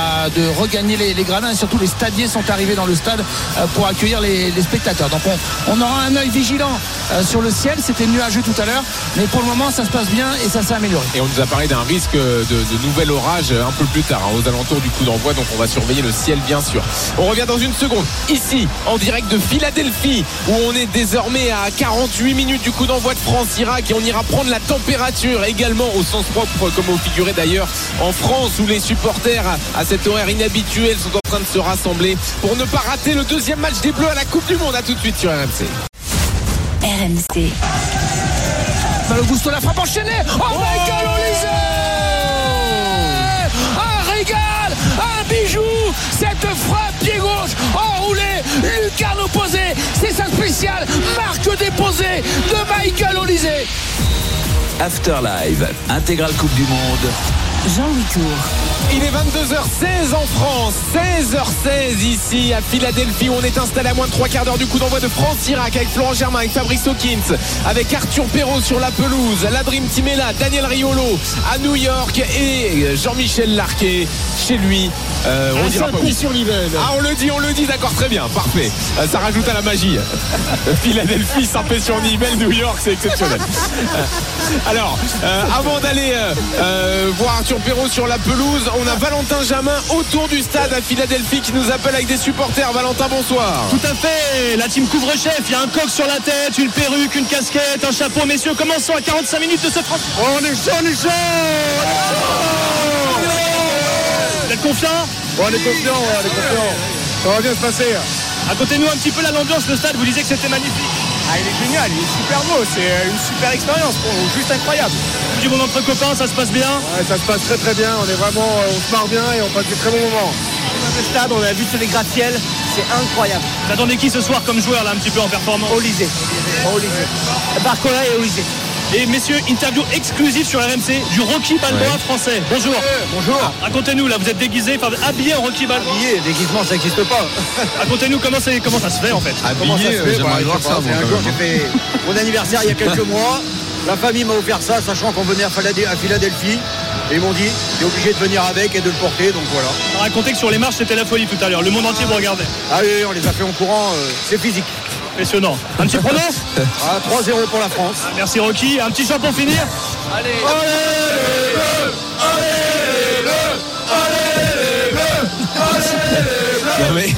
de regagner les gradins et surtout les stadiers sont arrivés dans le stade pour accueillir les spectateurs. Donc on aura un œil vigilant sur le ciel. C'était nuageux tout à l'heure, mais pour le moment ça se passe bien et ça s'est amélioré. Et on nous a parlé d'un risque de nouvel orage un peu plus tard, aux alentours du coup d'envoi, donc on va surveiller le ciel bien sûr. On revient dans une seconde ici en direct de Philadelphie où on est désormais à 48 minutes du coup d'envoi de France-Irak et on ira prendre la température également au sens propre comme au figuré d'ailleurs en France où les supporters à cet horaire inhabituel sont en train de se rassembler pour ne pas rater le deuxième match des Bleus à la Coupe du Monde. À tout de suite sur RMC. RMC. Malo Gusto, la frappe enchaînée. Michael Olise, un régal, un bijou. Cette frappe pied gauche enroulée, lucarne opposée, c'est sa spéciale marque déposée de Michael Olise. After Live, intégrale Coupe du Monde. Jean-Louis Tour. Il est 22h16 en France, 16h16 ici à Philadelphie où on est installé à moins de 3 quarts d'heure du coup d'envoi de France-Irak avec Florent Germain, avec Fabrice Hawkins, avec Arthur Perrault sur la pelouse, la Dream Team est là, Daniel Riolo à New York et Jean-Michel Larquet chez lui. On dira pas où. On le dit, d'accord, très bien, parfait. Ça rajoute à la magie. Philadelphie, Saint-Pé-sur-Nivelle, New York, c'est exceptionnel. Alors, avant d'aller voir Arthur Perrault sur la pelouse, on a Valentin Jamin autour du stade à Philadelphie qui nous appelle avec des supporters. Valentin, bonsoir. Tout à fait, la team couvre-chef, il y a un coq sur la tête, une perruque, une casquette, un chapeau. Messieurs, commençons à 45 minutes de ce France. On est chaud. Vous êtes confiants? On est confiants. Ça va bien se passer. Racontez-nous un petit peu l'ambiance, le stade, vous disiez que c'était magnifique. Il est génial, il est super beau, c'est une super expérience pour nous, juste incroyable. Du monde entre copains, ça se passe bien? Ouais, ça se passe très très bien, on se marre bien et on passe des très bons moments. Dans le stade, on a vu tous les gratte-ciel, c'est incroyable. Vous attendez qui ce soir comme joueur là, un petit peu en performance? Olise. Barcola et Olise. Et messieurs, interview exclusive sur RMC du Rocky Balboa français. Bonjour. Bonjour. Racontez-nous, là vous êtes déguisé, habillé en Rocky Balboa. Habillé, déguisement ça n'existe pas. Racontez-nous comment ça se fait en fait. Habillé, j'aimerais voir ça. Un jour j'ai fait mon anniversaire il y a quelques mois. La famille m'a offert ça, sachant qu'on venait à Philadelphie. Et ils m'ont dit, t'es obligé de venir avec et de le porter, donc voilà. Racontez que sur les marches c'était la folie tout à l'heure. Le monde entier vous regardait. Ah oui, on les a fait en courant, c'est physique. Impressionnant. Un petit prono? 3-0 pour la France. Merci Rocky. Un petit chant pour finir? Allez les Bleus.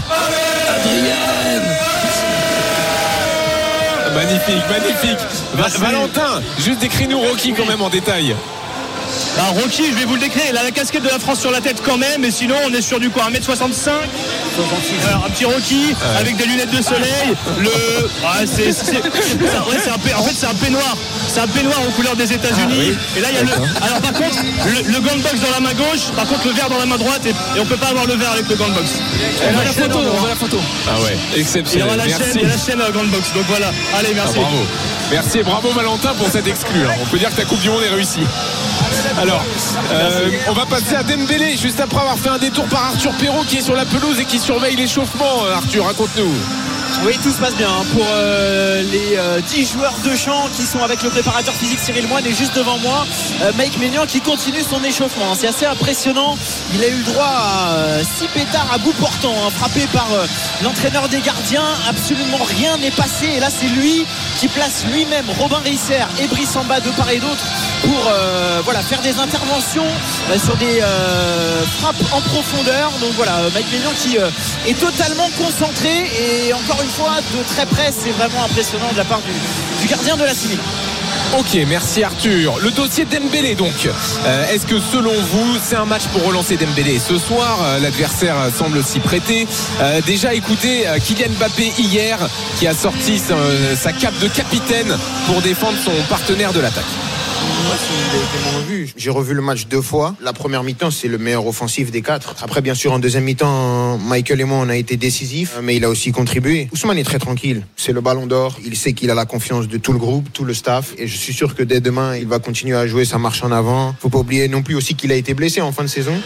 Magnifique. Valentin, juste décris-nous Rocky quand même en détail. Rocky, je vais vous le décrire, il a la casquette de la France sur la tête quand même, et sinon on est sur du quoi, 1m65. Alors, un petit Rocky avec des lunettes de soleil. En fait c'est un peignoir. C'est un peignoir aux couleurs des États-Unis. Et là il y a alors par contre le gantbox dans la main gauche, par contre le verre dans la main droite, et on peut pas avoir le verre avec le gantbox. On voit la photo. Ah ouais, exceptionnel. Il y a la chaîne gantbox. Donc voilà. Allez, merci. Bravo. Merci et bravo Valentin pour cette exclue. On peut dire que ta Coupe du Monde est réussie. Alors, on va passer à Dembélé juste après avoir fait un détour par Arthur Perrault qui est sur la pelouse et qui surveille l'échauffement. Arthur, raconte-nous. Oui, tout se passe bien pour les 10 joueurs de champ qui sont avec le préparateur physique Cyril Moine, et juste devant moi Mike Maignan qui continue son échauffement. C'est assez impressionnant. Il a eu le droit à 6 pétards à bout portant, frappé par l'entraîneur des gardiens. Absolument rien n'est passé, et là c'est lui qui place lui-même Robin Risser et Brice Samba de part et d'autre pour faire des interventions sur des frappes en profondeur. Donc voilà, Mike Maignan qui est totalement concentré, et encore une fois de très près. C'est vraiment impressionnant de la part du gardien de la Civic. Ok, merci Arthur. Le dossier Dembélé donc, est-ce que selon vous c'est un match pour relancer Dembélé ce soir? L'adversaire semble s'y prêter. Déjà écoutez Kylian Mbappé hier qui a sorti sa cape de capitaine pour défendre son partenaire de l'attaque. Moi, si vous avez été mon revue, j'ai revu le match 2 fois. La première mi-temps, c'est le meilleur offensif des 4. Après, bien sûr, en deuxième mi-temps, Michael et moi, on a été décisifs, mais il a aussi contribué. Ousmane est très tranquille. C'est le ballon d'or. Il sait qu'il a la confiance de tout le groupe, tout le staff. Et je suis sûr que dès demain, il va continuer à jouer sa marche en avant. Faut pas oublier non plus aussi qu'il a été blessé en fin de saison.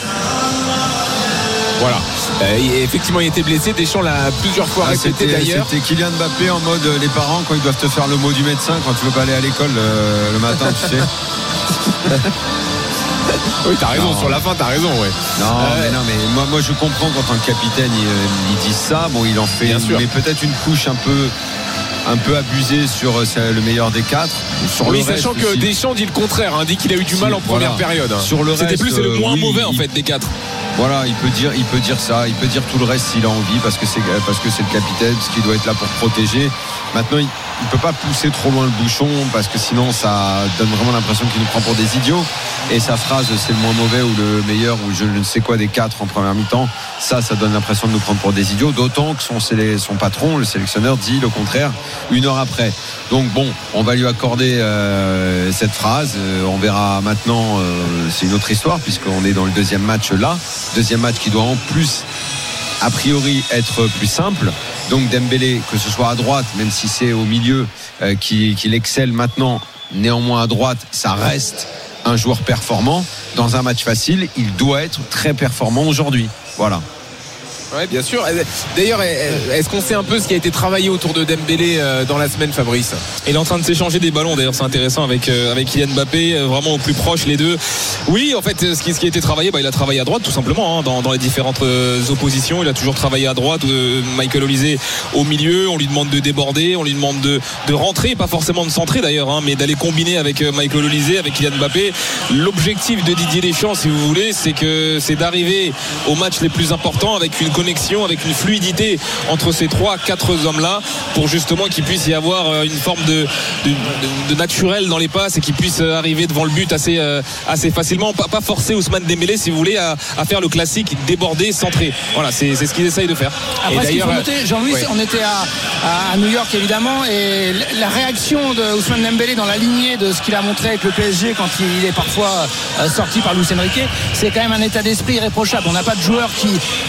Voilà. Effectivement, il était blessé. Deschamps l'a plusieurs fois répété d'ailleurs. C'était Kylian Mbappé en mode les parents quand ils doivent te faire le mot du médecin quand tu veux pas aller à l'école le matin, tu sais. Oui, t'as raison. Sur la fin, t'as raison. Ouais. Mais moi je comprends quand un capitaine il dit ça. Bon, il en fait, mais peut-être une couche un peu abusé sur le meilleur des 4. Oui, sachant que Deschamps dit le contraire, dit qu'il a eu du mal en première période. Sur le c'était reste, plus c'est le moins mauvais en fait des 4. Voilà, il peut dire ça, il peut dire tout le reste s'il a envie parce que c'est le capitaine, parce qu'il doit être là pour protéger. Maintenant, il peut pas pousser trop loin le bouchon parce que sinon ça donne vraiment l'impression qu'il nous prend pour des idiots. Et sa phrase c'est le moins mauvais ou le meilleur ou je ne sais quoi des 4 en première mi-temps, ça donne l'impression de nous prendre pour des idiots, d'autant que son patron, le sélectionneur, dit le contraire 1 heure après. Donc bon, on va lui accorder cette phrase, on verra maintenant, c'est une autre histoire puisqu'on est dans le deuxième match là, deuxième match qui doit en plus a priori être plus simple. Donc Dembélé, que ce soit à droite, même si c'est au milieu qu'il excelle maintenant, néanmoins à droite, ça reste un joueur performant. Dans un match facile, il doit être très performant aujourd'hui. Voilà. Oui, bien sûr. D'ailleurs, est-ce qu'on sait un peu ce qui a été travaillé autour de Dembélé dans la semaine, Fabrice? Il est en train de s'échanger des ballons. D'ailleurs, c'est intéressant avec Kylian Mbappé, vraiment au plus proche les deux. Oui, en fait, ce qui a été travaillé, il a travaillé à droite tout simplement dans les différentes oppositions. Il a toujours travaillé à droite. Michael Olise au milieu. On lui demande de déborder, on lui demande de rentrer, pas forcément de centrer d'ailleurs, mais d'aller combiner avec Michael Olise, avec Kylian Mbappé. L'objectif de Didier Deschamps, si vous voulez, c'est d'arriver aux matchs les plus importants avec une connexion, avec une fluidité entre ces 3-4 hommes-là pour justement qu'il puisse y avoir une forme de naturel dans les passes et qu'il puisse arriver devant le but assez facilement, pas forcer Ousmane Dembélé si vous voulez à faire le classique déborder, centrer. Voilà, c'est ce qu'il essaye de faire. Après, ce qu'il faut noter, Jean-Louis, on était à New York évidemment, et la réaction de Ousmane Dembélé dans la lignée de ce qu'il a montré avec le PSG quand il est parfois sorti par Luis Enrique, c'est quand même un état d'esprit irréprochable. On n'a pas de joueur qui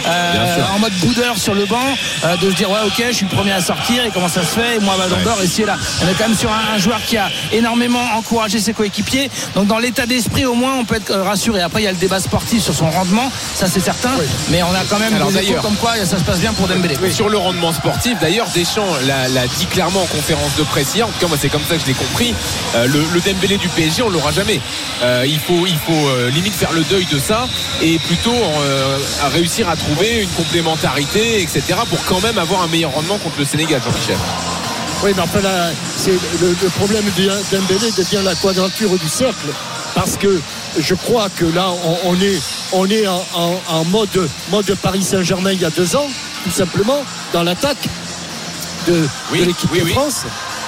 en mode boudeur sur le banc, de se dire ouais ok je suis le premier à sortir et comment ça se fait et moi ballon d'or et c'est là. On est quand même sur un joueur qui a énormément encouragé ses coéquipiers, donc dans l'état d'esprit au moins on peut être rassuré. Après il y a le débat sportif sur son rendement, ça c'est certain, mais on a quand même des échos comme quoi ça se passe bien pour Dembélé. Sur le rendement sportif d'ailleurs, Deschamps l'a dit clairement en conférence de presse hier, en tout cas moi c'est comme ça que je l'ai compris, le Dembélé du PSG on l'aura jamais. Il faut limite faire le deuil de ça et plutôt réussir à trouver une complémentarité, etc. pour quand même avoir un meilleur rendement contre le Sénégal, Jean-Michel. Oui, mais enfin là, c'est le problème de Dembélé devient la quadrature du cercle, parce que je crois que là on est en mode Paris Saint-Germain il y a 2 ans, tout simplement, dans l'attaque de l'équipe de France.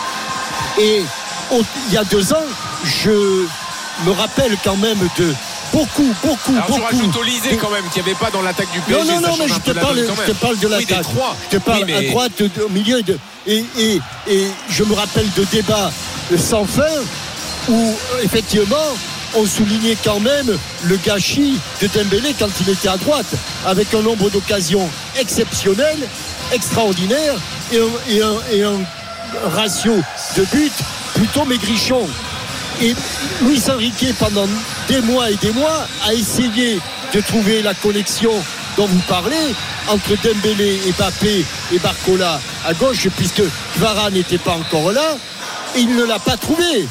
Et il y a 2 ans, je me rappelle quand même de beaucoup. Alors tu rajoutes Olise quand même, qui n'y avait pas dans l'attaque du PSG. Non, mais je te parle de l'attaque. Je te parle à droite, au milieu. Et je me rappelle de débats sans fin où, effectivement, on soulignait quand même le gâchis de Dembélé quand il était à droite, avec un nombre d'occasions exceptionnel, extraordinaire, et un ratio de but plutôt maigrichon. Et Luis Enrique, pendant des mois et des mois, a essayé de trouver la connexion dont vous parlez entre Dembélé et Mbappé et Barcola à gauche, puisque Varane n'était pas encore là, et il ne l'a pas trouvé.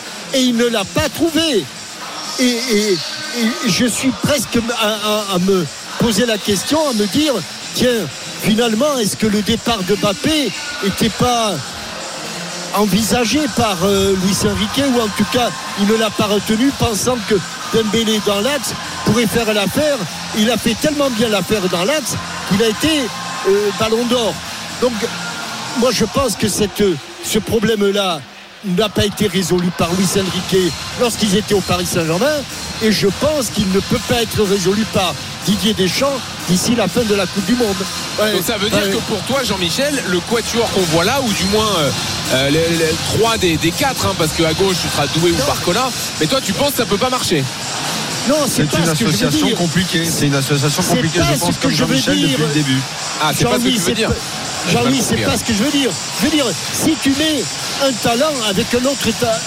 Et je suis presque à me poser la question, à me dire, tiens, finalement, est-ce que le départ de Mbappé n'était pas envisagé par Luis Enrique, ou en tout cas il ne l'a pas retenu, pensant que Dembélé dans l'axe pourrait faire l'affaire. Il a fait tellement bien l'affaire dans l'axe qu'il a été ballon d'or. Donc moi je pense que ce problème-là n'a pas été résolu par Luis Enrique lorsqu'ils étaient au Paris Saint-Germain, et je pense qu'il ne peut pas être résolu par Didier Deschamps d'ici la fin de la Coupe du Monde. Donc ça veut dire que pour toi, Jean-Michel, le quatuor qu'on voit là, ou du moins les 3 des 4, hein, parce qu'à gauche tu seras Doué ou Barcola, mais toi tu penses que ça peut pas marcher? Non, c'est pas une ce que je veux association dire. compliquée. C'est une association compliquée, je pense, comme Jean-Michel depuis le début. Ah, c'est pas ce que tu veux dire. Jean-Louis, c'est pas ce que je veux dire. Je veux dire, si tu mets un talent avec un autre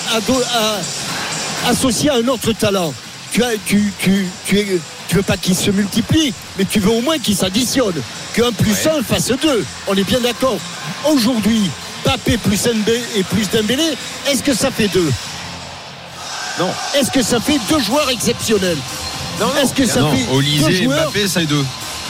associé à un autre talent, tu veux pas qu'il se multiplie, mais tu veux au moins qu'il s'additionne, que 1 plus 1 fasse 2. On est bien d'accord. Aujourd'hui, Mbappé plus Dembélé, est-ce que ça fait 2? Non. Est-ce que ça fait 2 joueurs exceptionnels? Non. Est-ce que ça fait Olysée 2 et joueurs? Mbappé, ça fait 2.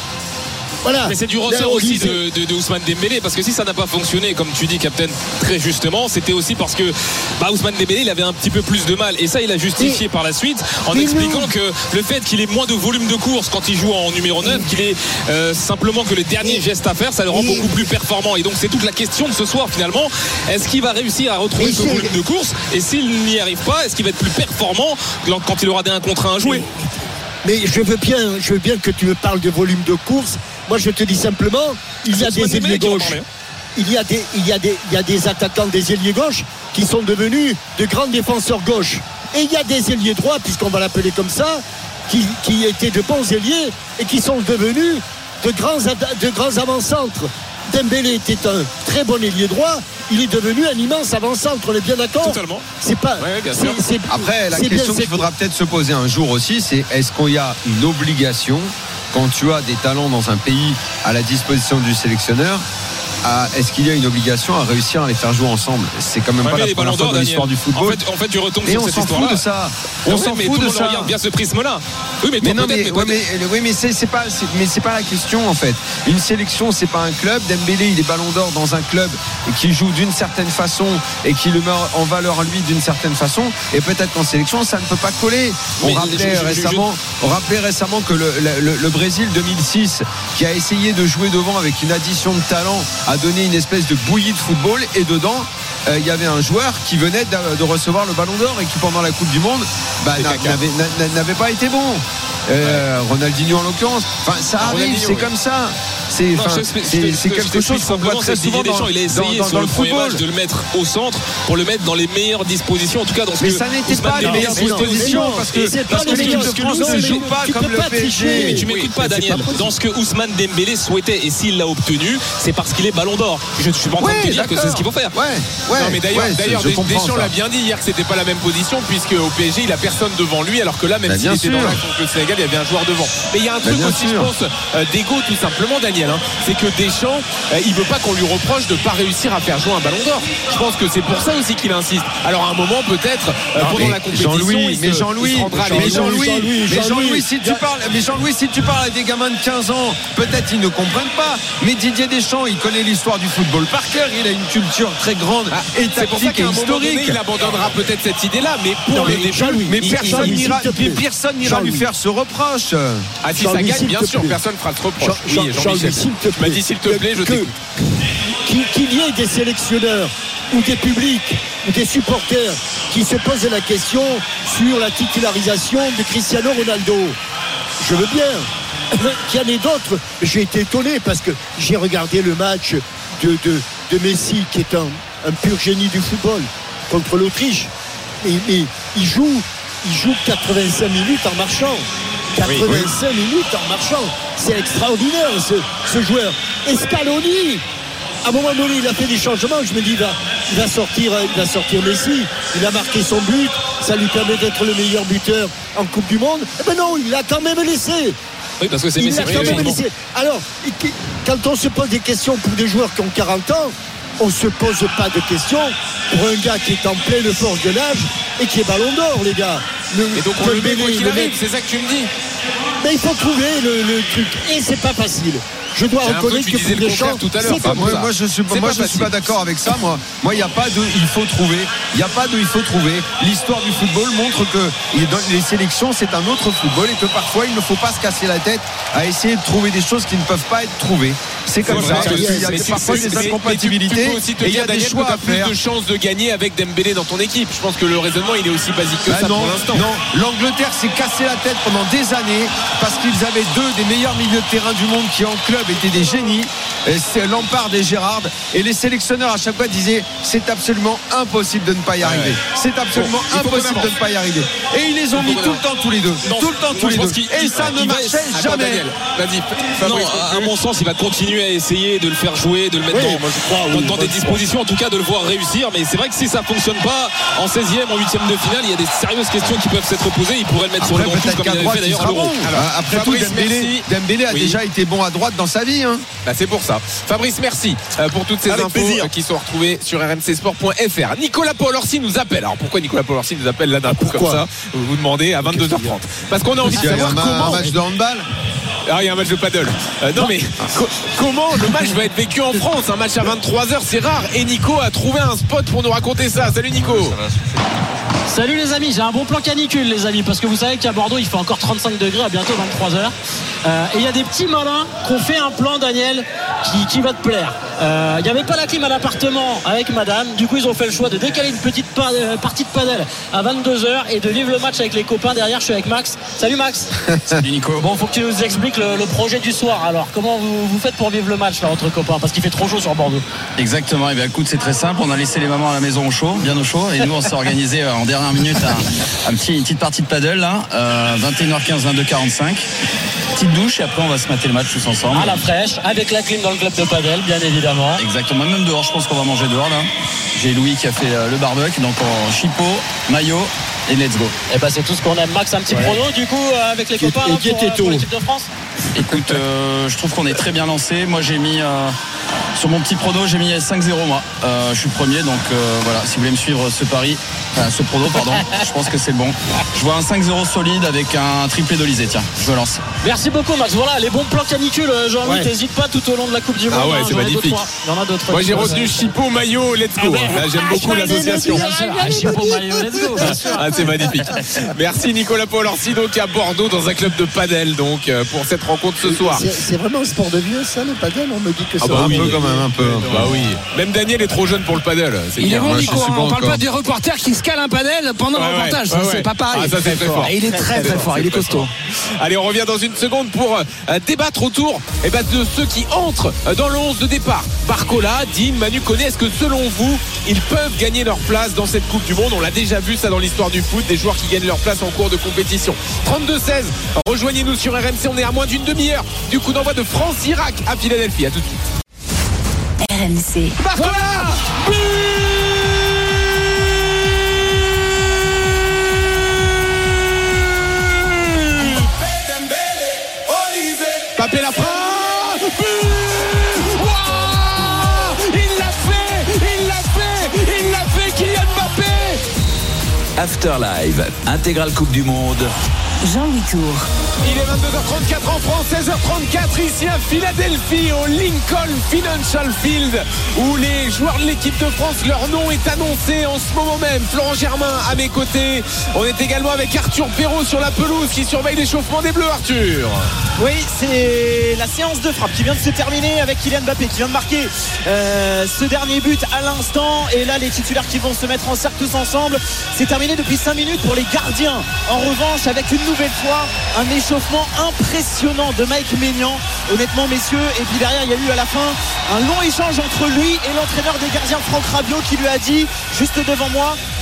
Voilà. Mais c'est du ressort aussi de Ousmane Dembélé, parce que si ça n'a pas fonctionné, comme tu dis, Captain, très justement, c'était aussi parce que Ousmane Dembélé, il avait un petit peu plus de mal, et ça il a justifié par la suite en expliquant que le fait qu'il ait moins de volume de course quand il joue en numéro 9, qu'il ait simplement que les derniers gestes à faire, ça le rend beaucoup plus performant. Et donc c'est toute la question de ce soir finalement, est-ce qu'il va réussir à retrouver ce volume de course, et s'il n'y arrive pas, est-ce qu'il va être plus performant quand il aura des 1 contre 1 à jouer? Mais je veux bien que tu me parles de volume de course. Moi, je te dis simplement, il y a des ailiers gauches. Il y a des attaquants des ailiers gauches qui sont devenus de grands défenseurs gauches. Et il y a des ailiers droits, puisqu'on va l'appeler comme ça, qui étaient de bons ailiers et qui sont devenus de grands avant-centres. Dembélé était un très bon ailier droit. Il est devenu un immense avant-centre, on est bien d'accord? Totalement. C'est pas. Ouais, bien sûr. Après, la question qu'il faudra peut-être se poser un jour aussi, c'est est-ce qu'il y a une obligation, quand tu as des talents dans un pays à la disposition du sélectionneur, est-ce qu'il y a une obligation à réussir à les faire jouer ensemble? C'est quand même pas la première fois dans l'histoire du football. En fait, tu retombes sur cette histoire-là. On s'en fout de ça. On s'en fout de ça. Regarde bien ce prisme-là. Oui, mais c'est pas la question en fait. Une sélection, c'est pas un club. Dembélé, il est ballon d'or dans un club qui joue d'une certaine façon et qui le met en valeur lui d'une certaine façon. Et peut-être qu'en sélection, ça ne peut pas coller. On rappelait récemment que le Brésil 2006, qui a essayé de jouer devant avec une addition de talent, a donné une espèce de bouillie de football, et dedans il y avait un joueur qui venait de recevoir le ballon d'or et qui pendant la Coupe du Monde n'avait pas été bon. Ronaldinho en l'occurrence. Enfin, ça arrive, c'est comme ça. C'est quelque chose qu'on voit très souvent dans il a essayé sur le premier match de le mettre au centre pour le mettre dans les meilleures dispositions, en tout cas dans ce mais ça n'était pas les meilleures dispositions, parce que l'équipe de France ne joue pas comme le PSG. Mais tu m'écoutes pas, Daniel. Dans ce que Ousmane Dembélé souhaitait, et s'il l'a obtenu, c'est parce qu'il est ballon d'or. Je suis pas en train de te dire que c'est ce qu'il faut faire. Non, mais d'ailleurs Deschamps l'a bien dit hier que c'était pas la même position, puisque au PSG il a personne devant lui, alors que là, même s'il était dans l'axe contre le Sénégal, il y avait un joueur devant. Mais il y a un truc aussi, je pense, d'ego tout simplement, Daniel, c'est que Deschamps, il veut pas qu'on lui reproche de pas réussir à faire jouer un ballon d'or. Je pense que c'est pour ça aussi qu'il insiste. Alors à un moment peut-être pendant la compétition, Jean-Louis, si tu parles à des gamins de 15 ans, peut-être ils ne comprennent pas. Mais Didier Deschamps, il connaît l'histoire du football par cœur. Il a une culture très grande et tactique et historique. Il abandonnera peut-être cette idée-là, mais pour le début, personne n'ira lui faire ce reproche. Ah, si ça gagne, bien sûr, personne fera ce reproche. Oui, Jean-Michel, tu m'as dit s'il te plaît, je t'écoute. Qu'il y ait des sélectionneurs ou des publics ou des supporters qui se posent la question sur la titularisation de Cristiano Ronaldo, je veux bien qu'il y en ait d'autres. J'ai été étonné parce que j'ai regardé le match de Messi, qui est un pur génie du football, contre l'Autriche, et il joue 85 minutes en marchant. 85 minutes en marchant, c'est extraordinaire ce joueur. Et Scaloni, à un moment donné, il a fait des changements. Je me dis, il va sortir Messi. Il a marqué son but. ça lui permet d'être le meilleur buteur en Coupe du Monde. Eh ben non, il l'a quand même laissé. Oui, parce que c'est Messi. Alors, quand on se pose des questions pour des joueurs qui ont 40 ans, on ne se pose pas de questions pour un gars qui est en pleine force de l'âge et qui est ballon d'or, les gars. Et donc on le met quoi qu'il arrive, c'est ça que tu me dis. Mais il faut trouver le truc. Et c'est pas facile. Je dois reconnaître que pour Deschamps, tout à l'heure. Moi, je suis pas d'accord avec ça. Moi, il n'y a pas de il faut trouver. Il n'y a pas de il faut trouver. L'histoire du football montre que les sélections, c'est un autre football et que parfois, il ne faut pas se casser la tête à essayer de trouver des choses qui ne peuvent pas être trouvées. C'est comme ça. Il y a parfois des incompatibilités et il y a des choix à faire. Tu as plus de chances de gagner avec Dembélé dans ton équipe. Je pense que le raisonnement, il est aussi basique que ça pour l'instant. Non, l'Angleterre s'est cassé la tête pendant des années parce qu'ils avaient deux des meilleurs milieux de terrain du monde qui en club étaient des génies, c'est Lampard et Gérrard, et les sélectionneurs à chaque fois disaient c'est absolument impossible de ne pas y arriver. C'est absolument impossible de ne pas y arriver. Et ils les ont mis tout le temps tous les deux. Tout le temps tous les deux. Et ça ne marchait jamais. Non, à mon sens, il va continuer à essayer de le faire jouer, de le mettre dans des dispositions, en tout cas de le voir réussir. Mais c'est vrai que si ça fonctionne pas en 16e, en 8e de finale, il y a des sérieuses questions qui peuvent s'être posées. Il pourrait le mettre sur le banc comme il avait fait d'ailleurs à l'Euro. Après tout, Dembélé a déjà été bon à droite dans sa vie. Bah c'est pour ça. Fabrice, merci pour toutes ces infos qui sont retrouvées sur rmcsport.fr. Nicolas Paul-Orsi nous appelle. Alors pourquoi Nicolas Paul-Orsi nous appelle là d'un coup comme ça? Vous vous demandez à 22h30. Parce qu'on a envie de savoir comment. Un match de handball. Ah, il y a un match de paddle. Non mais comment le match va être vécu en France? Un match à 23h, c'est rare. Et Nico a trouvé un spot pour nous raconter ça. Salut Nico. Salut les amis, j'ai un bon plan canicule les amis, parce que vous savez qu'à Bordeaux il fait encore 35 degrés à bientôt 23h. Et il y a des petits malins qui ont fait un plan, Daniel, qui va te plaire. Il n'y avait pas la clim à l'appartement avec madame, du coup ils ont fait le choix de décaler une petite partie de padel à 22h et de vivre le match avec les copains. Derrière je suis avec Max. Salut Max. Salut Nico. Bon, faut que tu nous expliques le projet du soir. Alors comment vous faites pour vivre le match là entre copains, parce qu'il fait trop chaud sur Bordeaux? Exactement, et bien écoute, c'est très simple, on a laissé les mamans à la maison au chaud, bien au chaud, et nous on s'est organisé en dernière minute une petite partie de paddle là, 21h15, 22h45. Petite douche et après on va se mater le match tous ensemble. À la fraîche, avec la clim dans le club de padel, bien évidemment. Exactement, même dehors, je pense qu'on va manger dehors là. J'ai Louis qui a fait le barbecue, donc en chipot, maillot et let's go. Et bah c'est tout ce qu'on aime. Max, un petit prono du coup avec les copains là, pour l'équipe de France? Écoute, je trouve qu'on est très bien lancé. Moi j'ai mis sur mon petit prono, j'ai mis 5-0 moi. Je suis premier, donc voilà, si vous voulez me suivre ce prono, je pense que c'est le bon. Je vois un 5-0 solide avec un triplé d'Olysée, tiens, je me lance. Merci beaucoup Max, voilà les bons plans canicules, Jean-Louis, t'hésites pas tout au long de la Coupe du Monde. Ah ouais, c'est magnifique. Il y en a d'autres. Moi j'ai retenu Chipot, maillot, let's go. Là j'aime beaucoup l'association. Chipot, maillot, let's go. Ah, c'est magnifique. Merci Nicolas Paul-Orsi, donc à Bordeaux dans un club de padel, donc pour cette rencontre ce soir. C'est vraiment un sport de vieux ça, le padel? On me dit que c'est un peu quand même, un peu. Bah oui. Même Daniel est trop jeune pour le padel. Il est bon Nico, on parle pas des reporters qui se calent un padel pendant le reportage, c'est pas pareil. Ah, ça c'est très fort. Il est très fort, il est costaud. Allez, on revient dans une seconde pour débattre autour de ceux qui entrent dans le 11 de départ. Barcola, Dean, Manu Koné, est-ce que selon vous, ils peuvent gagner leur place dans cette Coupe du Monde? On l'a déjà vu ça dans l'histoire du foot, des joueurs qui gagnent leur place en cours de compétition. 32-16, rejoignez-nous sur RMC, on est à moins d'une demi-heure du coup d'envoi de France-Irak à Philadelphie. À tout de suite. RMC. Barcola, Mbappé la frappe. Il l'a fait, Kylian Mbappé. Afterlive, intégrale Coupe du Monde. Jean-Louis Tour. Il est 22h34 en France, 16h34 ici à Philadelphie, au Lincoln Financial Field, où les joueurs de l'équipe de France, leur nom est annoncé en ce moment même. Florent Germain à mes côtés. On est également avec Arthur Perrault sur la pelouse qui surveille l'échauffement des Bleus. Arthur. Oui, c'est la séance de frappe qui vient de se terminer avec Kylian Mbappé qui vient de marquer ce dernier but à l'instant. Et là, les titulaires qui vont se mettre en cercle tous ensemble. C'est terminé depuis 5 minutes pour les gardiens. En revanche, avec une nouvelle fois un échauffement impressionnant de Mike Maignan, honnêtement messieurs. Et puis derrière il y a eu à la fin un long échange entre lui et l'entraîneur des gardiens Franck Rabiot qui lui a dit juste devant moi: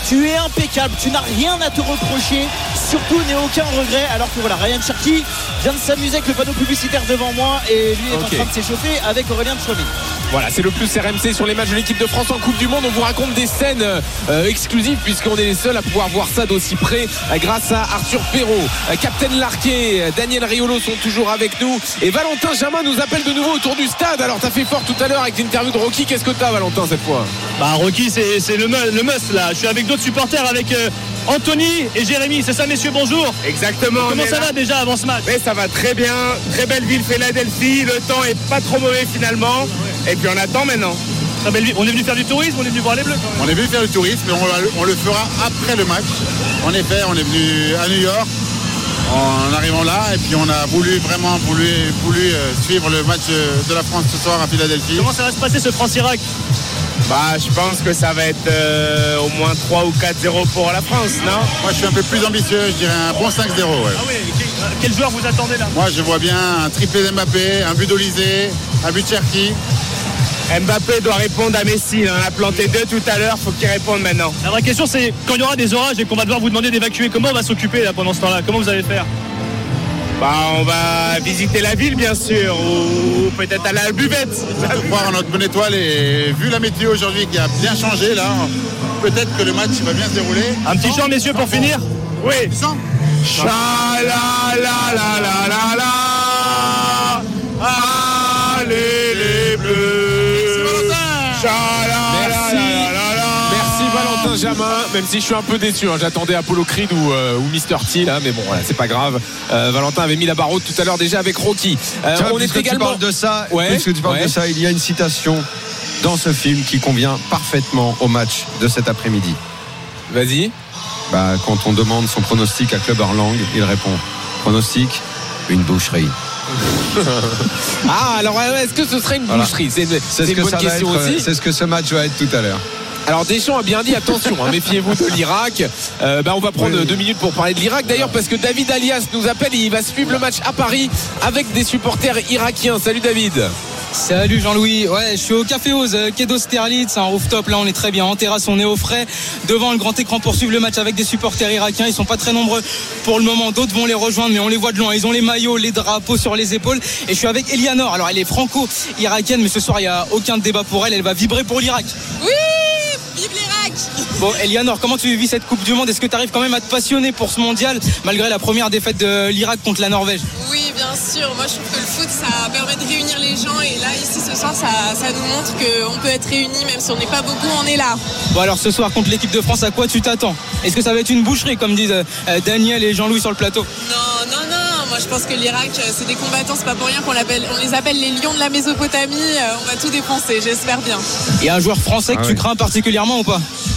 tu es impeccable, tu n'as rien à te reprocher, surtout n'aie aucun regret. Alors que voilà, Ryan Cherki vient de s'amuser avec le panneau publicitaire devant moi et lui est en train de s'échauffer avec Aurélien Tchouameni. Voilà, c'est le plus RMC sur les matchs de l'équipe de France en Coupe du Monde. On vous raconte des scènes exclusives puisqu'on est les seuls à pouvoir voir ça d'aussi près grâce à Arthur Perrault, Captain Larquet, Daniel Riolo sont toujours avec nous et Valentin Jamin nous appelle de nouveau autour du stade. Alors t'as fait fort tout à l'heure avec l'interview de Rocky. Qu'est-ce que t'as, Valentin, cette fois? Rocky, c'est le must là. Je suis avec d'autres supporters, avec Anthony et Jérémy. C'est ça, messieurs, bonjour. Exactement. Comment ça va déjà avant ce match? Mais ça va très bien. Très belle ville, Philadelphie. Le temps est pas trop mauvais finalement. Et puis on attend maintenant. On est venu faire du tourisme, on est venu voir les Bleus. On est venu faire du tourisme, mais on le fera après le match. En effet, on est venu à New York en arrivant là, et puis on a voulu suivre le match de la France ce soir à Philadelphie. Comment ça va se passer ce France-Irak? Je pense que ça va être au moins 3 ou 4-0 pour la France, non? Moi je suis un peu plus ambitieux, je dirais un bon 5-0. Ouais. Ah oui, quel joueur vous attendez là? Moi je vois bien un triplé d'Mbappé, un but d'Olysée, un but de Cherki. Mbappé doit répondre à Messi, on a planté 2 tout à l'heure, faut qu'il réponde maintenant. La vraie question c'est, quand il y aura des orages et qu'on va devoir vous demander d'évacuer, comment on va s'occuper là pendant ce temps-là? Comment vous allez faire? On va visiter la ville bien sûr, ou peut-être aller à la buvette. On peut croire en notre bonne étoile, et vu la météo aujourd'hui qui a bien changé là, peut-être que le match va bien se dérouler. Un petit chant, messieurs, pour finir? Oui. Cha-la-la-la-la-la-la. Allez les Bleus. Merci Valentin Jamin, même si je suis un peu déçu, j'attendais Apollo Creed ou Mr. T là, mais bon voilà, c'est pas grave. Valentin avait mis la barre haute tout à l'heure déjà avec Rocky. On est également... tu parles de ça, puisque tu parles de ça, il y a une citation dans ce film qui convient parfaitement au match de cet après-midi. Vas-y. Quand on demande son pronostic à Clubber Lang, il répond: pronostic, une boucherie. Alors est-ce que ce serait une boucherie? C'est une bonne question aussi. C'est ce que ce match va être tout à l'heure. Alors Deschamps a bien dit attention, méfiez-vous de l'Irak. On va prendre 2 minutes pour parler de l'Irak d'ailleurs, parce que David Alias nous appelle et il va suivre le match à Paris avec des supporters irakiens. Salut David. Salut Jean-Louis, je suis au Café Oz, quai d'Austerlitz, c'est un rooftop, là on est très bien en terrasse, on est au frais devant le grand écran pour suivre le match avec des supporters irakiens. Ils sont pas très nombreux pour le moment, d'autres vont les rejoindre, mais on les voit de loin, ils ont les maillots, les drapeaux sur les épaules. Et je suis avec Elianor, alors elle est franco-irakienne, mais ce soir il n'y a aucun débat pour elle va vibrer pour l'Irak. Oui, vive l'Irak. Bon Elianor, comment tu vis cette Coupe du Monde? Est-ce que tu arrives quand même à te passionner pour ce mondial malgré la première défaite de l'Irak contre la Norvège? Oui, bien sûr, moi je trouve que le foot ça permet de réunir les gens, et là ici ce soir ça nous montre qu'on peut être réunis, même si on n'est pas beaucoup, on est là. Bon alors ce soir contre l'équipe de France, à quoi tu t'attends? Est-ce que ça va être une boucherie comme disent Daniel et Jean-Louis sur le plateau? Non, moi je pense que l'Irak c'est des combattants, c'est pas pour rien qu'on les appelle les lions de la Mésopotamie. On va tout défoncer, j'espère bien. Il y a un joueur français que tu crains particulièrement ou pas?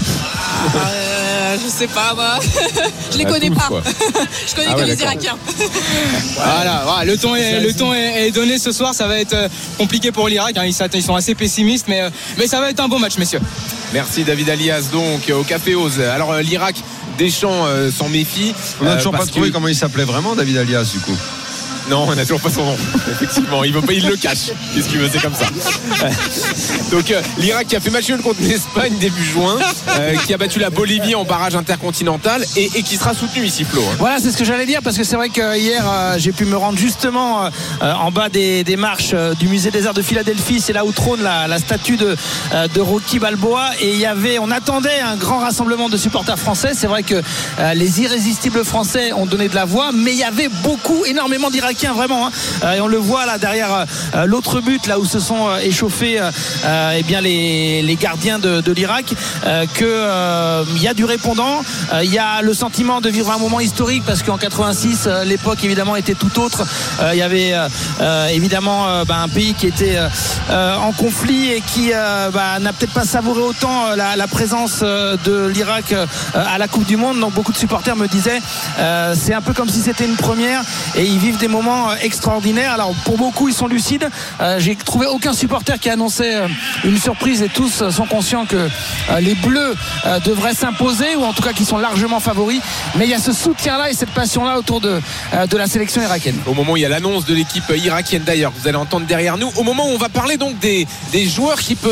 Je sais pas moi. Je les connais pas. Je connais que les Irakiens. Voilà, le ton est donné ce soir. Ça va être compliqué pour l'Irak, ils sont assez pessimistes, mais ça va être un beau match, messieurs. Merci David Alias donc au Café Oz. Alors l'Irak, Deschamps s'en méfie. On n'a toujours pas trouvé comment il s'appelait vraiment, David Alias, du coup. Non, on n'a toujours pas son nom. Effectivement, il le cache. Qu'est-ce qu'il veut, c'est comme ça. Donc l'Irak qui a fait match nul contre l'Espagne début juin, qui a battu la Bolivie en barrage intercontinental et qui sera soutenu ici, Flo. Voilà, c'est ce que j'allais dire, parce que c'est vrai que hier j'ai pu me rendre justement en bas des marches du musée des Arts de Philadelphie. C'est là où trône la statue de Rocky Balboa, et on attendait un grand rassemblement de supporters français. C'est vrai que les irrésistibles français ont donné de la voix, mais il y avait énormément d'Irakiens vraiment, et on le voit là derrière l'autre but, là où se sont échauffés les gardiens de l'Irak, qu'il y a du répondant, il y a le sentiment de vivre un moment historique, parce qu'en 86 l'époque évidemment était tout autre. Il y avait évidemment un pays qui était en conflit et qui n'a peut-être pas savouré autant la présence de l'Irak à la Coupe du Monde. Donc beaucoup de supporters me disaient c'est un peu comme si c'était une première, et ils vivent des moments extraordinaires. Alors pour beaucoup ils sont lucides, j'ai trouvé aucun supporter qui a annoncé une surprise, et tous sont conscients que les Bleus devraient s'imposer, ou en tout cas qu'ils sont largement favoris. Mais il y a ce soutien là et cette passion là autour de la sélection irakienne. Au moment où il y a l'annonce de l'équipe irakienne d'ailleurs, vous allez entendre derrière nous, au moment où on va parler donc des joueurs qui peuvent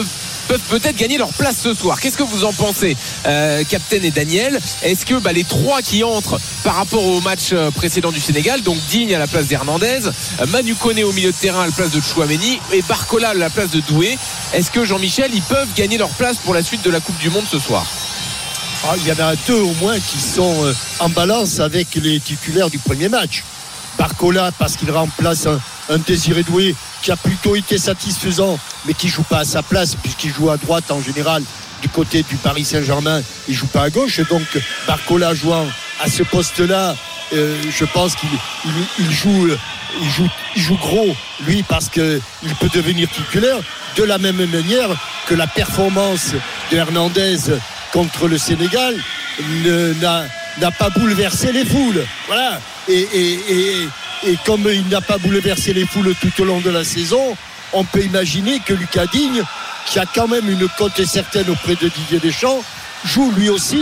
peuvent peut-être gagner leur place ce soir. Qu'est-ce que vous en pensez, Captain et Daniel? Est-ce que les 3 qui entrent par rapport au match précédent du Sénégal, donc Digne à la place d'Hernandez, Manu Koné au milieu de terrain à la place de Tchouaméni et Barcola à la place de Doué, est-ce que Jean-Michel, ils peuvent gagner leur place pour la suite de la Coupe du Monde ce soir? Il y en a 2 au moins qui sont en balance avec les titulaires du premier match. Barcola parce qu'il remplace un Désiré Doué qui a plutôt été satisfaisant mais qui joue pas à sa place puisqu'il joue à droite en général du côté du Paris Saint-Germain, il joue pas à gauche, donc Barcola jouant à ce poste-là, je pense qu'il joue gros lui parce qu'il peut devenir titulaire de la même manière que la performance de Hernandez contre le Sénégal n'a pas bouleversé les foules. Voilà. Et comme il n'a pas bouleversé les foules tout au long de la saison, on peut imaginer que Lucas Digne, qui a quand même une cote certaine auprès de Didier Deschamps, joue lui aussi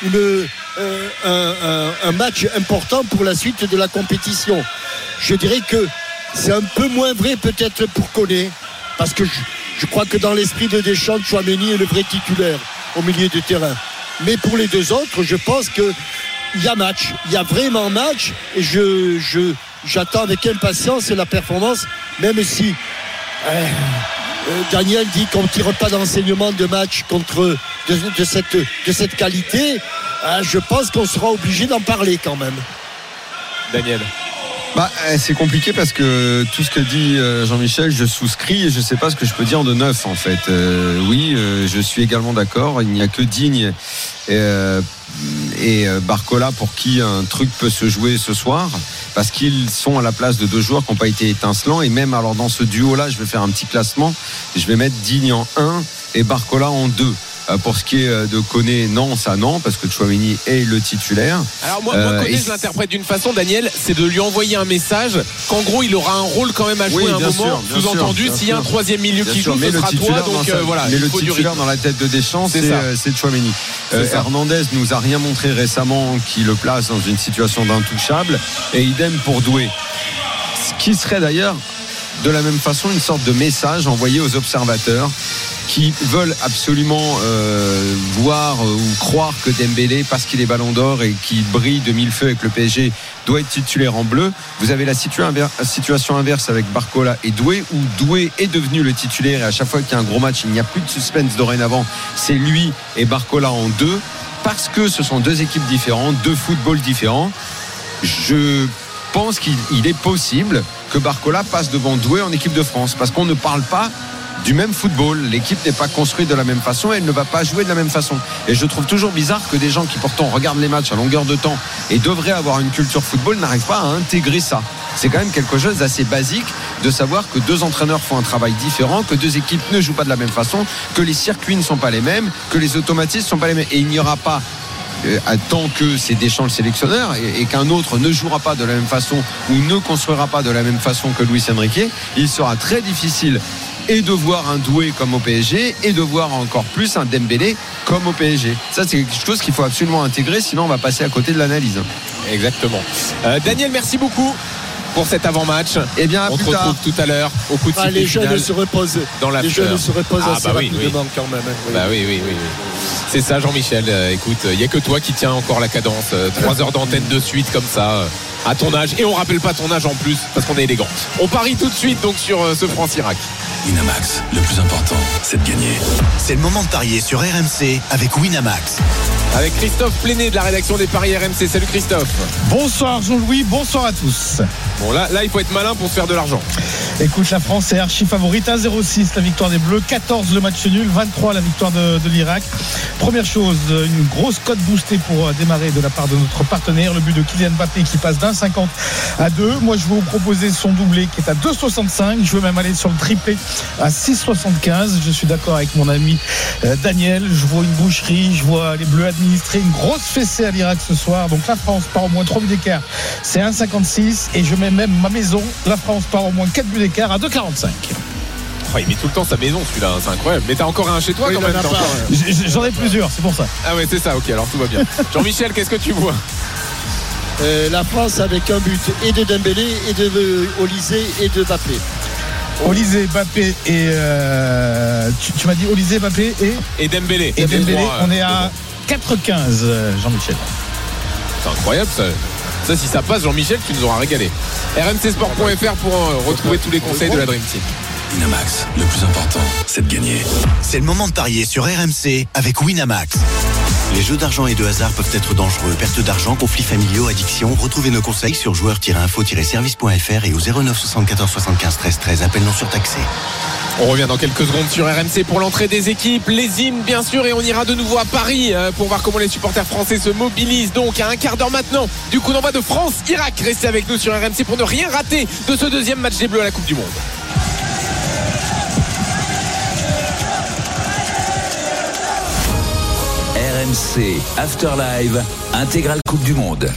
un match important pour la suite de la compétition. Je dirais que c'est un peu moins vrai peut-être pour Koné, parce que je crois que dans l'esprit de Deschamps, Tchouaméni est le vrai titulaire au milieu du terrain. Mais pour les 2 autres, je pense qu'il y a match, il y a vraiment match, et j'attends avec impatience la performance, même si Daniel dit qu'on ne tire pas d'enseignement de match de cette qualité. Je pense qu'on sera obligé d'en parler quand même. Daniel. C'est compliqué parce que tout ce que dit Jean-Michel, je souscris et je ne sais pas ce que je peux dire de neuf en fait. Oui, je suis également d'accord. Il n'y a que Digne et Barcola pour qui un truc peut se jouer ce soir, parce qu'ils sont à la place de 2 joueurs qui n'ont pas été étincelants. Et même alors dans ce duo-là, je vais faire un petit classement. Je vais mettre Digne en 1 et Barcola en 2. Pour ce qui est de Koné, non, parce que Tchouaméni est le titulaire. Alors moi Koné, je l'interprète d'une façon, Daniel, c'est de lui envoyer un message qu'en gros il aura un rôle quand même à jouer un moment. Sous-entendu, s'il y a un 3e milieu qui joue, ce sera toi. Donc voilà. Mais le titulaire dans la tête de Deschamps, c'est Tchouaméni. Hernandez nous a rien montré récemment qui le place dans une situation d'intouchable, et idem pour Doué. Ce qui serait d'ailleurs de la même façon une sorte de message envoyé aux observateurs qui veulent absolument voir ou croire que Dembélé, parce qu'il est Ballon d'Or et qui brille de mille feux avec le PSG, doit être titulaire en bleu. Vous avez la situation inverse avec Barcola et Doué, où Doué est devenu le titulaire, et à chaque fois qu'il y a un gros match, il n'y a plus de suspense dorénavant, c'est lui et Barcola en 2, parce que ce sont 2 équipes différentes, 2 footballs différents. Je pense qu'il est possible que Barcola passe devant Doué en équipe de France, parce qu'on ne parle pas du même football, l'équipe n'est pas construite de la même façon, elle ne va pas jouer de la même façon. Et je trouve toujours bizarre que des gens qui pourtant regardent les matchs à longueur de temps et devraient avoir une culture football n'arrivent pas à intégrer ça. C'est quand même quelque chose d'assez basique de savoir que 2 entraîneurs font un travail différent, que 2 équipes ne jouent pas de la même façon, que les circuits ne sont pas les mêmes, que les automatismes ne sont pas les mêmes. Et il n'y aura pas, tant que c'est Deschamps le sélectionneur et qu'un autre ne jouera pas de la même façon ou ne construira pas de la même façon que Luis Enrique, il sera très difficile et de voir un Doué comme au PSG et de voir encore plus un Dembélé comme au PSG. Ça, c'est quelque chose qu'il faut absolument intégrer, sinon on va passer à côté de l'analyse. Exactement. Daniel, merci beaucoup pour cet avant-match. Eh bien, on se retrouve tout à l'heure au coup de sifflet les final. Jeunes se reposent. Dans les jeunes se reposent assez rapidement quand même. Oui. C'est ça, Jean-Michel. Écoute, il n'y a que toi qui tiens encore la cadence. 3 heures d'antenne de suite comme ça, à ton âge. Et on ne rappelle pas ton âge en plus, parce qu'on est élégant. On parie tout de suite donc sur ce France-Irak. Winamax, le plus important, c'est de gagner. C'est le moment de parier sur RMC avec Winamax. Avec Christophe Pléné de la rédaction des paris RMC. Salut Christophe. Bonsoir Jean-Louis, bonsoir à tous. Bon là il faut être malin pour se faire de l'argent. Écoute, la France est archi favorite, 1,06 la victoire des Bleus, 14 le match nul, 23 la victoire de l'Irak. Première chose, une grosse cote boostée pour démarrer de la part de notre partenaire, le but de Kylian Mbappé qui passe d'1,50 à 2. Moi je vais vous proposer son doublé qui est à 2,65. Je veux même aller sur le triplé à 6,75. Je suis d'accord avec mon ami Daniel. Je vois une boucherie, je vois les Bleus administrer une grosse fessée à l'Irak ce soir. Donc la France part au moins 3 buts d'écart, c'est 1,56. Et je mets même ma maison, la France part au moins 4 buts d'écart à 2,45. Oh, il met tout le temps sa maison celui-là, c'est incroyable. Mais t'as encore un chez toi quand même. J'en ai plusieurs, c'est pour ça. Ah ouais, c'est ça, ok, alors tout va bien. Jean-Michel, qu'est-ce que tu vois? La France avec un but et de Dembélé et de Olysée et de Mbappé. Olysée, Mbappé et tu m'as dit Olysée, Mbappé et Dembélé. Et Dembélé, on est à 4,15 Jean-Michel. C'est incroyable ça. Ça, si ça passe, Jean-Michel, tu nous auras régalé. rmcsport.fr pour retrouver tous les conseils de la Dream Team. Winamax, le plus important, c'est de gagner. C'est le moment de parier sur RMC avec Winamax. Les jeux d'argent et de hasard peuvent être dangereux. Perte d'argent, conflits familiaux, addiction. Retrouvez nos conseils sur joueurs-info-service.fr et au 09 74 75 13 13. Appel non surtaxé. On revient dans quelques secondes sur RMC pour l'entrée des équipes, les hymnes bien sûr, et on ira de nouveau à Paris pour voir comment les supporters français se mobilisent. Donc à un quart d'heure maintenant du coup d'envoi de France-Irak. Restez avec nous sur RMC pour ne rien rater de ce deuxième match des Bleus à la Coupe du Monde. RMC After Live, intégrale Coupe du Monde.